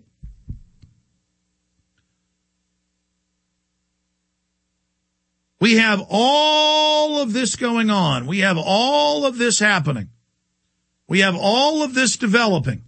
We have all of this going on. We have all of this happening. We have all of this developing.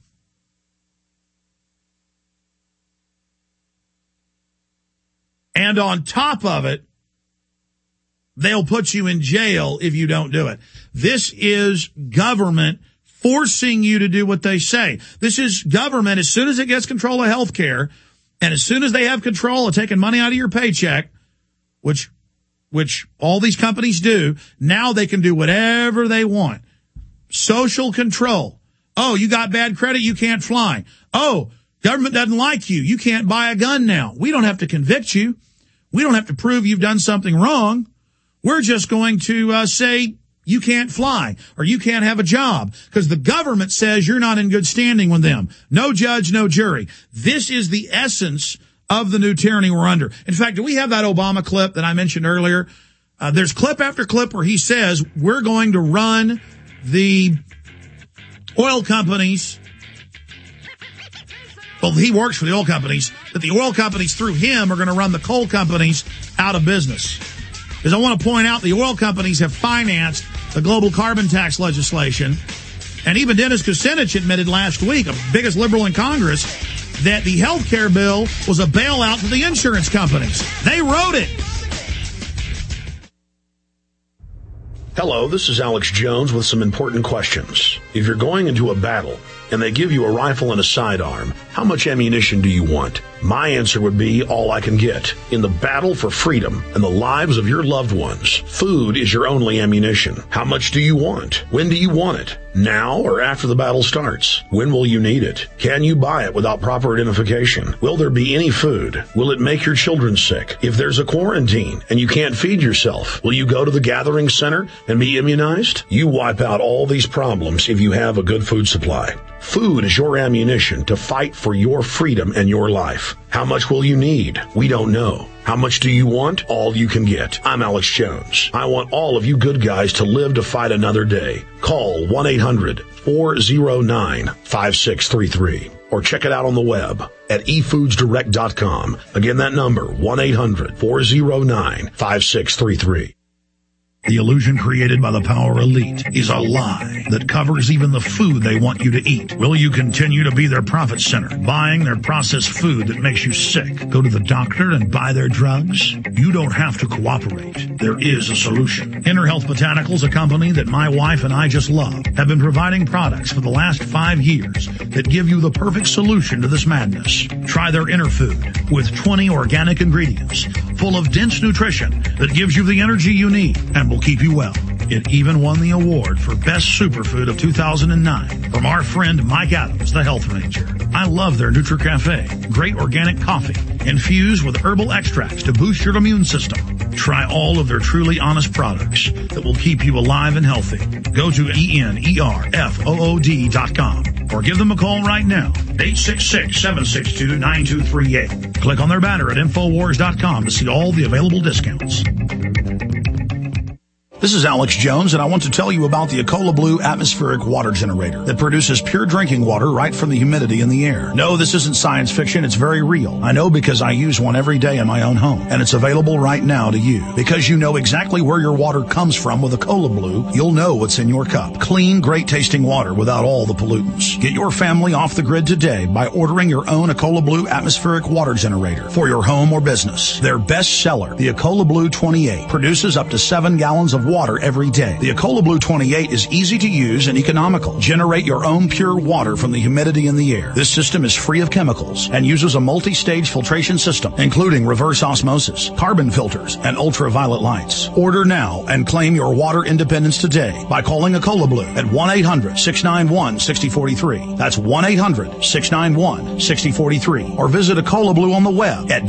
And on top of it, they'll put you in jail if you don't do it. This is government forcing you to do what they say. This is government, as soon as it gets control of health care, and as soon as they have control of taking money out of your paycheck, which all these companies do, now they can do whatever they want. Social control. Oh, you got bad credit, you can't fly. Oh, government doesn't like you, you can't buy a gun now. We don't have to convict you. We don't have to prove you've done something wrong. We're just going to say you can't fly or you can't have a job because the government says you're not in good standing with them. No judge, no jury. This is the essence of the new tyranny we're under. In fact, do we have that Obama clip that I mentioned earlier? There's clip after clip where he says we're going to run the oil companies. Well, he works for the oil companies, but the oil companies through him are going to run the coal companies out of business. Because I want to point out the oil companies have financed the global carbon tax legislation. And even Dennis Kucinich admitted last week, the biggest liberal in Congress, that the health care bill was a bailout for the insurance companies. They wrote it. Hello, this is Alex Jones with some important questions. If you're going into a battle and they give you a rifle and a sidearm, how much ammunition do you want? My answer would be all I can get. In the battle for freedom and the lives of your loved ones, food is your only ammunition. How much do you want? When do you want it? Now or after the battle starts? When will you need it? Can you buy it without proper identification? Will there be any food? Will it make your children sick? If there's a quarantine and you can't feed yourself, will you go to the gathering center and be immunized? You wipe out all these problems if you have a good food supply. Food is your ammunition to fight for your freedom and your life. How much will you need? We don't know. How much do you want? All you can get. I'm Alex Jones. I want all of you good guys to live to fight another day. Call 1-800-409-5633 or check it out on the web at efoodsdirect.com. Again, that number, 1-800-409-5633. The illusion created by the power elite is a lie that covers even the food they want you to eat. Will you continue to be their profit center, buying their processed food that makes you sick? Go to the doctor and buy their drugs? You don't have to cooperate. There is a solution. Inner Health Botanicals, a company that my wife and I just love, have been providing products for the last 5 years that give you the perfect solution to this madness. Try their Inner Food with 20 organic ingredients full of dense nutrition that gives you the energy you need and will keep you well. It even won the award for Best Superfood of 2009 from our friend Mike Adams, the Health Ranger. I love their NutriCafe. Great organic coffee infused with herbal extracts to boost your immune system. Try all of their truly honest products that will keep you alive and healthy. Go to ENERFOOD.com or give them a call right now, 866-762-9238. Click on their banner at Infowars.com to see all the available discounts. This is Alex Jones, and I want to tell you about the Ecola Blue atmospheric water generator that produces pure drinking water right from the humidity in the air. No, this isn't science fiction. It's very real. I know because I use one every day in my own home, and it's available right now to you. Because you know exactly where your water comes from with Ecola Blue, you'll know what's in your cup. Clean, great-tasting water without all the pollutants. Get your family off the grid today by ordering your own Ecola Blue atmospheric water generator for your home or business. Their best seller, the Ecola Blue 28, produces up to 7 gallons of water every day. The Ecola Blue 28 is easy to use and economical. Generate your own pure water from the humidity in the air. This system is free of chemicals and uses a multi-stage filtration system, including reverse osmosis, carbon filters, and ultraviolet lights. Order now and claim your water independence today by calling Ecola Blue at 1-800-691-6043. That's 1-800-691-6043. Or visit Ecola Blue on the web at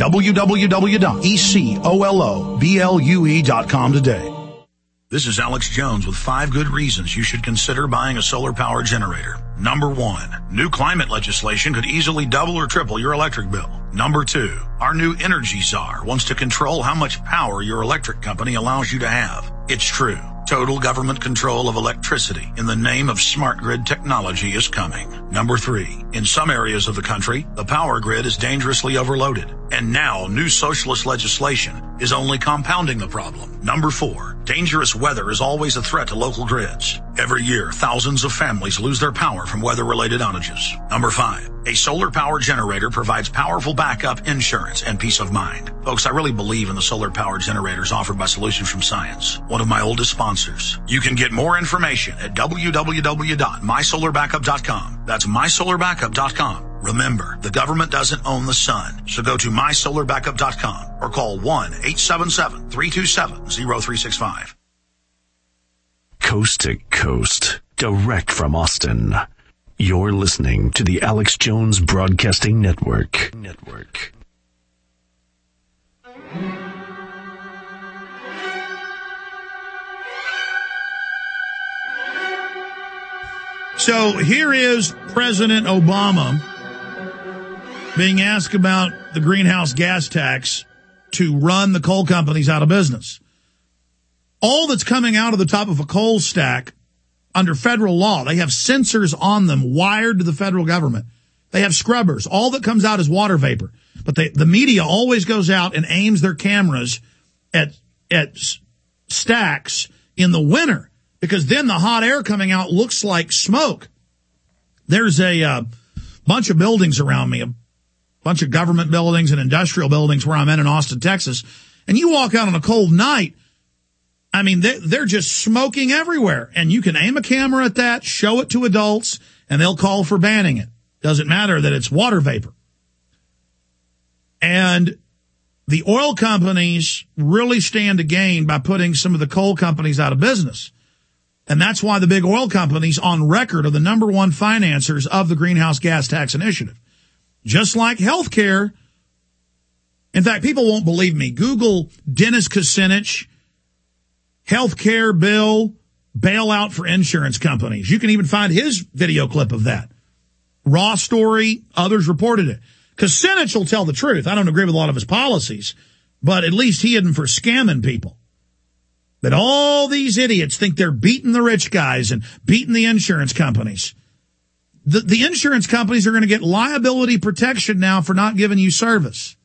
www.ecoloblu.com today. This is Alex Jones with 5 good reasons you should consider buying a solar power generator. Number 1, new climate legislation could easily double or triple your electric bill. Number 2, our new energy czar wants to control how much power your electric company allows you to have. It's true. Total government control of electricity in the name of smart grid technology is coming. Number 3, in some areas of the country, the power grid is dangerously overloaded. And now new socialist legislation is only compounding the problem. Number 4, dangerous weather is always a threat to local grids. Every year, thousands of families lose their power from weather-related outages. Number 5, a solar power generator provides powerful backup, insurance, and peace of mind. Folks, I really believe in the solar power generators offered by Solutions from Science, one of my oldest sponsors. You can get more information at www.mysolarbackup.com. That's mysolarbackup.com. Remember, the government doesn't own the sun, so go to mysolarbackup.com or call 1-877-327-0365. Coast to coast, direct from Austin. You're listening to the Alex Jones Broadcasting Network. So here is President Obama being asked about the greenhouse gas tax to run the coal companies out of business. All that's coming out of the top of a coal stack under federal law, they have sensors on them wired to the federal government. They have scrubbers. All that comes out is water vapor. But the media always goes out and aims their cameras at stacks in the winter, because then the hot air coming out looks like smoke. There's a bunch of buildings around me, a bunch of government buildings and industrial buildings where I'm in Austin, Texas. And you walk out on a cold night, I mean, they're just smoking everywhere. And you can aim a camera at that, show it to adults, and they'll call for banning it. Doesn't matter that it's water vapor. And the oil companies really stand to gain by putting some of the coal companies out of business. And that's why the big oil companies on record are the number one financiers of the greenhouse gas tax initiative. Just like healthcare. In fact, people won't believe me. Google Dennis Kucinich, healthcare bill, bailout for insurance companies. You can even find his video clip of that. Raw story, others reported it. Kucinich will tell the truth. I don't agree with a lot of his policies, but at least he isn't for scamming people. That all these idiots think they're beating the rich guys and beating the insurance companies. The insurance companies are going to get liability protection now for not giving you service.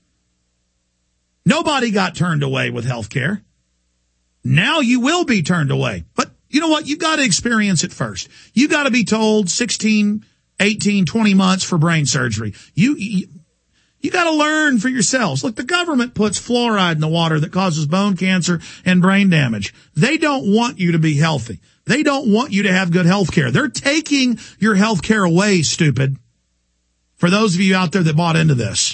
Nobody got turned away with health care. Now you will be turned away. But you know what? You've got to experience it first. You've got to be told 16, 18, 20 months for brain surgery. You got to learn for yourselves. Look, the government puts fluoride in the water that causes bone cancer and brain damage. They don't want you to be healthy. They don't want you to have good health care. They're taking your health care away, stupid. For those of you out there that bought into this.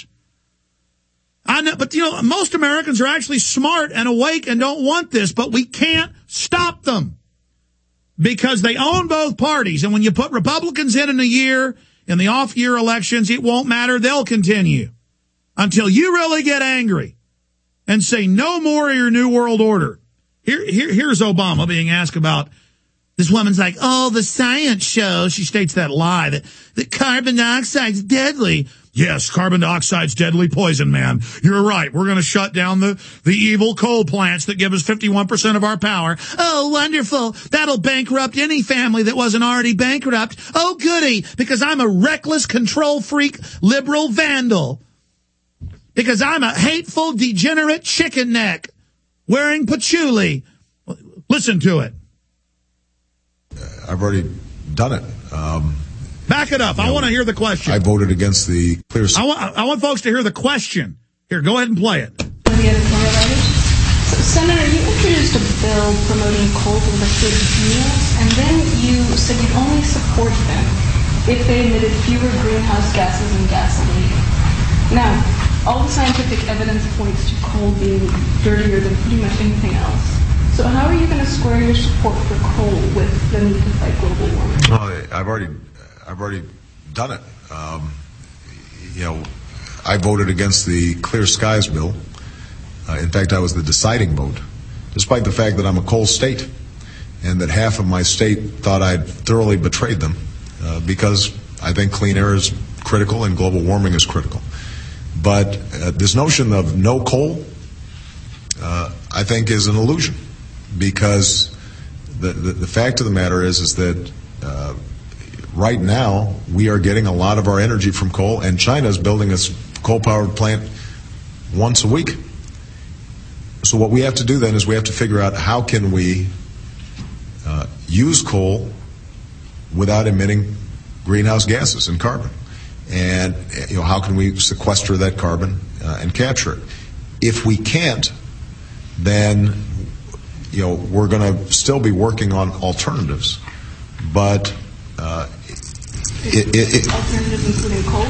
I know, but most Americans are actually smart and awake and don't want this, but we can't stop them because they own both parties. And when you put Republicans in a year, in the off-year elections, it won't matter. They'll continue until you really get angry and say no more of your New World Order. Here's Obama being asked about. This woman's like, oh, the science shows, she states that lie, that carbon dioxide's deadly. Yes, carbon dioxide's deadly poison, man. You're right. We're going to shut down the evil coal plants that give us 51% of our power. Oh, wonderful. That'll bankrupt any family that wasn't already bankrupt. Oh, goody, because I'm a reckless, control freak, liberal vandal. Because I'm a hateful, degenerate chicken neck wearing patchouli. Listen to it. I've already done it. Back it up. I want to hear the question. I voted against the clear. I want folks to hear the question. Here, go ahead and play it. Senator, you introduced a bill promoting coal to liquid fuels, and then you said you'd only support them if they emitted fewer greenhouse gases than gasoline. Now, all the scientific evidence points to coal being dirtier than pretty much anything else. So how are you going to square your support for coal with the need to fight global warming? Oh, I've already done it. I voted against the Clear Skies bill. In fact, I was the deciding vote, despite the fact that I'm a coal state and that half of my state thought I'd thoroughly betrayed them because I think clean air is critical and global warming is critical. But this notion of no coal, I think, is an illusion. Because the fact of the matter is that right now we are getting a lot of our energy from coal, and China is building a coal-powered plant once a week. So what we have to do then is we have to figure out how can we use coal without emitting greenhouse gases and carbon, and how can we sequester that carbon and capture it. If we can't, then we're going to still be working on alternatives, but alternatives including coal?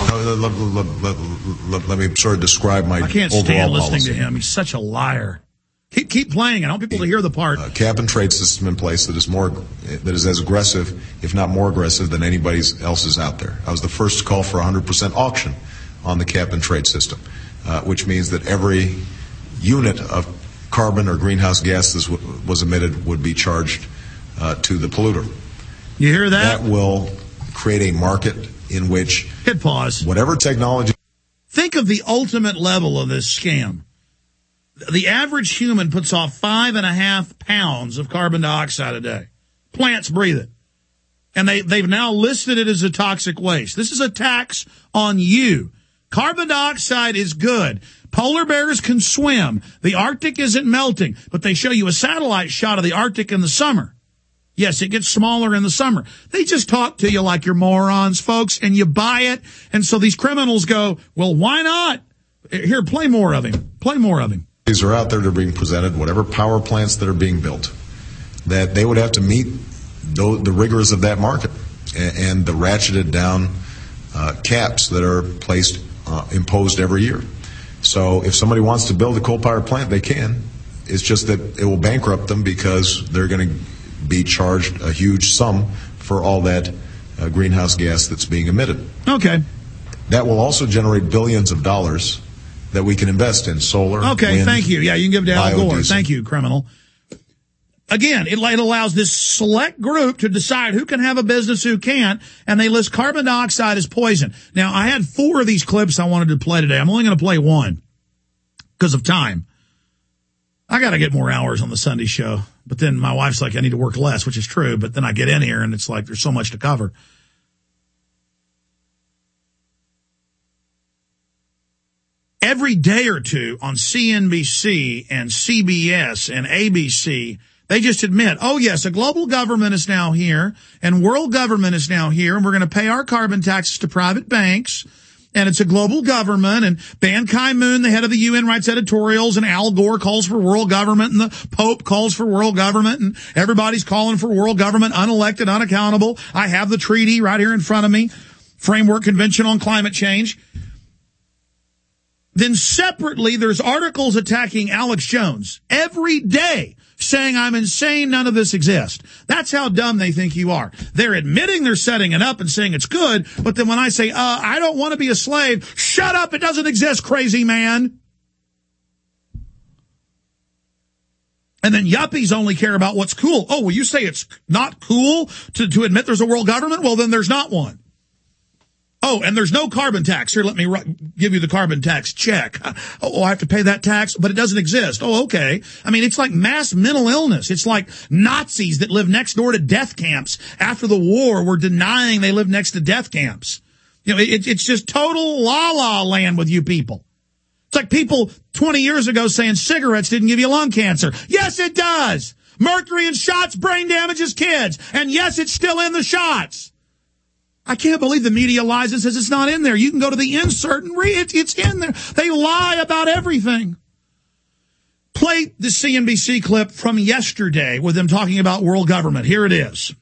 Let me sort of describe my overall policy. I can't stand listening to him. He's such a liar. Keep playing. I want people to hear the part. Cap and trade system in place that is as aggressive, if not more aggressive, than anybody else's out there. I was the first to call for 100% auction on the cap and trade system, which means that every unit of carbon or greenhouse gases was emitted would be charged to the polluter. You hear that? That will create a market in which hit pause. Whatever technology. Think of the ultimate level of this scam. The average human puts off 5.5 pounds of carbon dioxide a day. Plants breathe it. And they've now listed it as a toxic waste. This is a tax on you. Carbon dioxide is good. Polar bears can swim. The Arctic isn't melting, but they show you a satellite shot of the Arctic in the summer. Yes, it gets smaller in the summer. They just talk to you like you're morons, folks, and you buy it. And so these criminals go, well, why not? Here, play more of him. Play more of him. These are out there that are being presented, whatever power plants that are being built, that they would have to meet the rigors of that market and the ratcheted down caps that are imposed every year. So if somebody wants to build a coal-powered plant, they can. It's just that it will bankrupt them because they're going to be charged a huge sum for all that greenhouse gas that's being emitted. Okay. That will also generate billions of dollars that we can invest in solar. Okay, wind, thank you. Yeah, you can give it to Al Gore. biodiesel. Thank you, criminal. Again, it allows this select group to decide who can have a business, who can't, and they list carbon dioxide as poison. Now, I had 4 of these clips I wanted to play today. I'm only going to play one because of time. I got to get more hours on the Sunday show, but then my wife's like, I need to work less, which is true, but then I get in here and it's like there's so much to cover. Every day or two on CNBC and CBS and ABC, they just admit, oh, yes, a global government is now here and world government is now here, and we're going to pay our carbon taxes to private banks, and it's a global government, and Ban Ki-moon, the head of the UN, writes editorials, and Al Gore calls for world government, and the Pope calls for world government, and everybody's calling for world government, unelected, unaccountable. I have the treaty right here in front of me, Framework Convention on Climate Change. Then separately, there's articles attacking Alex Jones every day, saying I'm insane, none of this exists. That's how dumb they think you are. They're admitting they're setting it up and saying it's good, but then when I say, I don't want to be a slave, shut up, it doesn't exist, crazy man. And then yuppies only care about what's cool. Oh, well, you say it's not cool to admit there's a world government? Well, then there's not one. Oh, and there's no carbon tax. Here, let me give you the carbon tax check. Oh, I have to pay that tax, but it doesn't exist. Oh, okay. I mean, it's like mass mental illness. It's like Nazis that live next door to death camps after the war were denying they lived next to death camps. You know, it's just total la-la land with you people. It's like people 20 years ago saying cigarettes didn't give you lung cancer. Yes, it does. Mercury in shots brain damages kids. And yes, it's still in the shots. I can't believe the media lies and says it's not in there. You can go to the insert and read it. It's in there. They lie about everything. Play the CNBC clip from yesterday with them talking about world government. Here it is.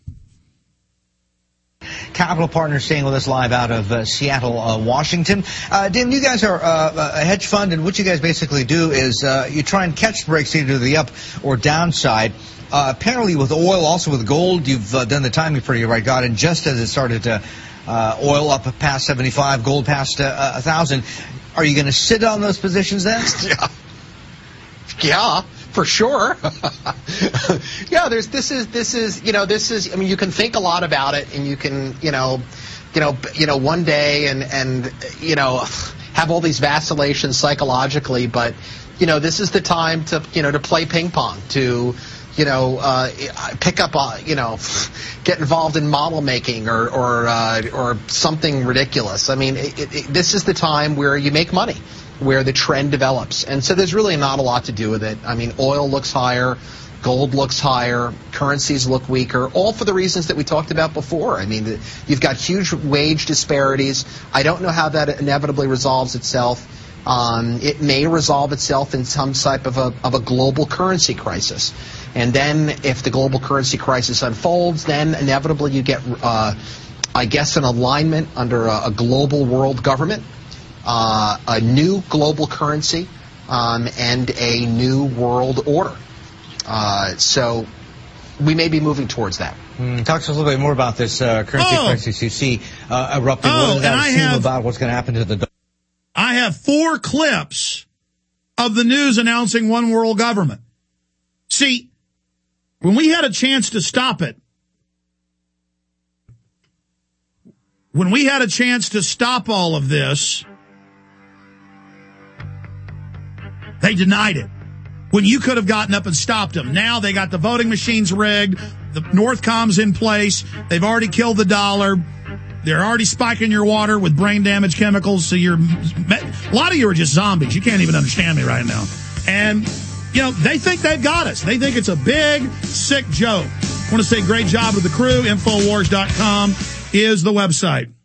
Capital Partners staying with us live out of Seattle, Washington. Dan, you guys are a hedge fund, and what you guys basically do is you try and catch breaks either to the up or downside. Apparently with oil, also with gold, you've done the timing pretty right, God. And just as it started to oil up past 75, gold past 1,000, are you going to sit on those positions then? Yeah, for sure. Yeah, this is. I mean, you can think a lot about it, and you can, one day and have all these vacillations psychologically, but this is the time to to play ping pong, to pick up, get involved in model making or something ridiculous. I mean, this is the time where you make money, where the trend develops. And so there's really not a lot to do with it. I mean, oil looks higher, gold looks higher, currencies look weaker, all for the reasons that we talked about before. I mean, you've got huge wage disparities. I don't know how that inevitably resolves itself. It may resolve itself in some type of a global currency crisis. And then if the global currency crisis unfolds, then inevitably you get, I guess, an alignment under a global world government, a new global currency, and a new world order. So we may be moving towards that. Talk to us a little bit more about this currency crisis you see erupting. What does that assume about what's going to happen to the dollar? I have 4 clips of the news announcing one world government. See, when we had a chance to stop it, when we had a chance to stop all of this, they denied it. When you could have gotten up and stopped them. Now they got the voting machines rigged. The Northcom's in place. They've already killed the dollar. They're already spiking your water with brain damage chemicals. So a lot of you are just zombies. You can't even understand me right now. And, they think they've got us. They think it's a big, sick joke. I want to say great job with the crew. Infowars.com is the website.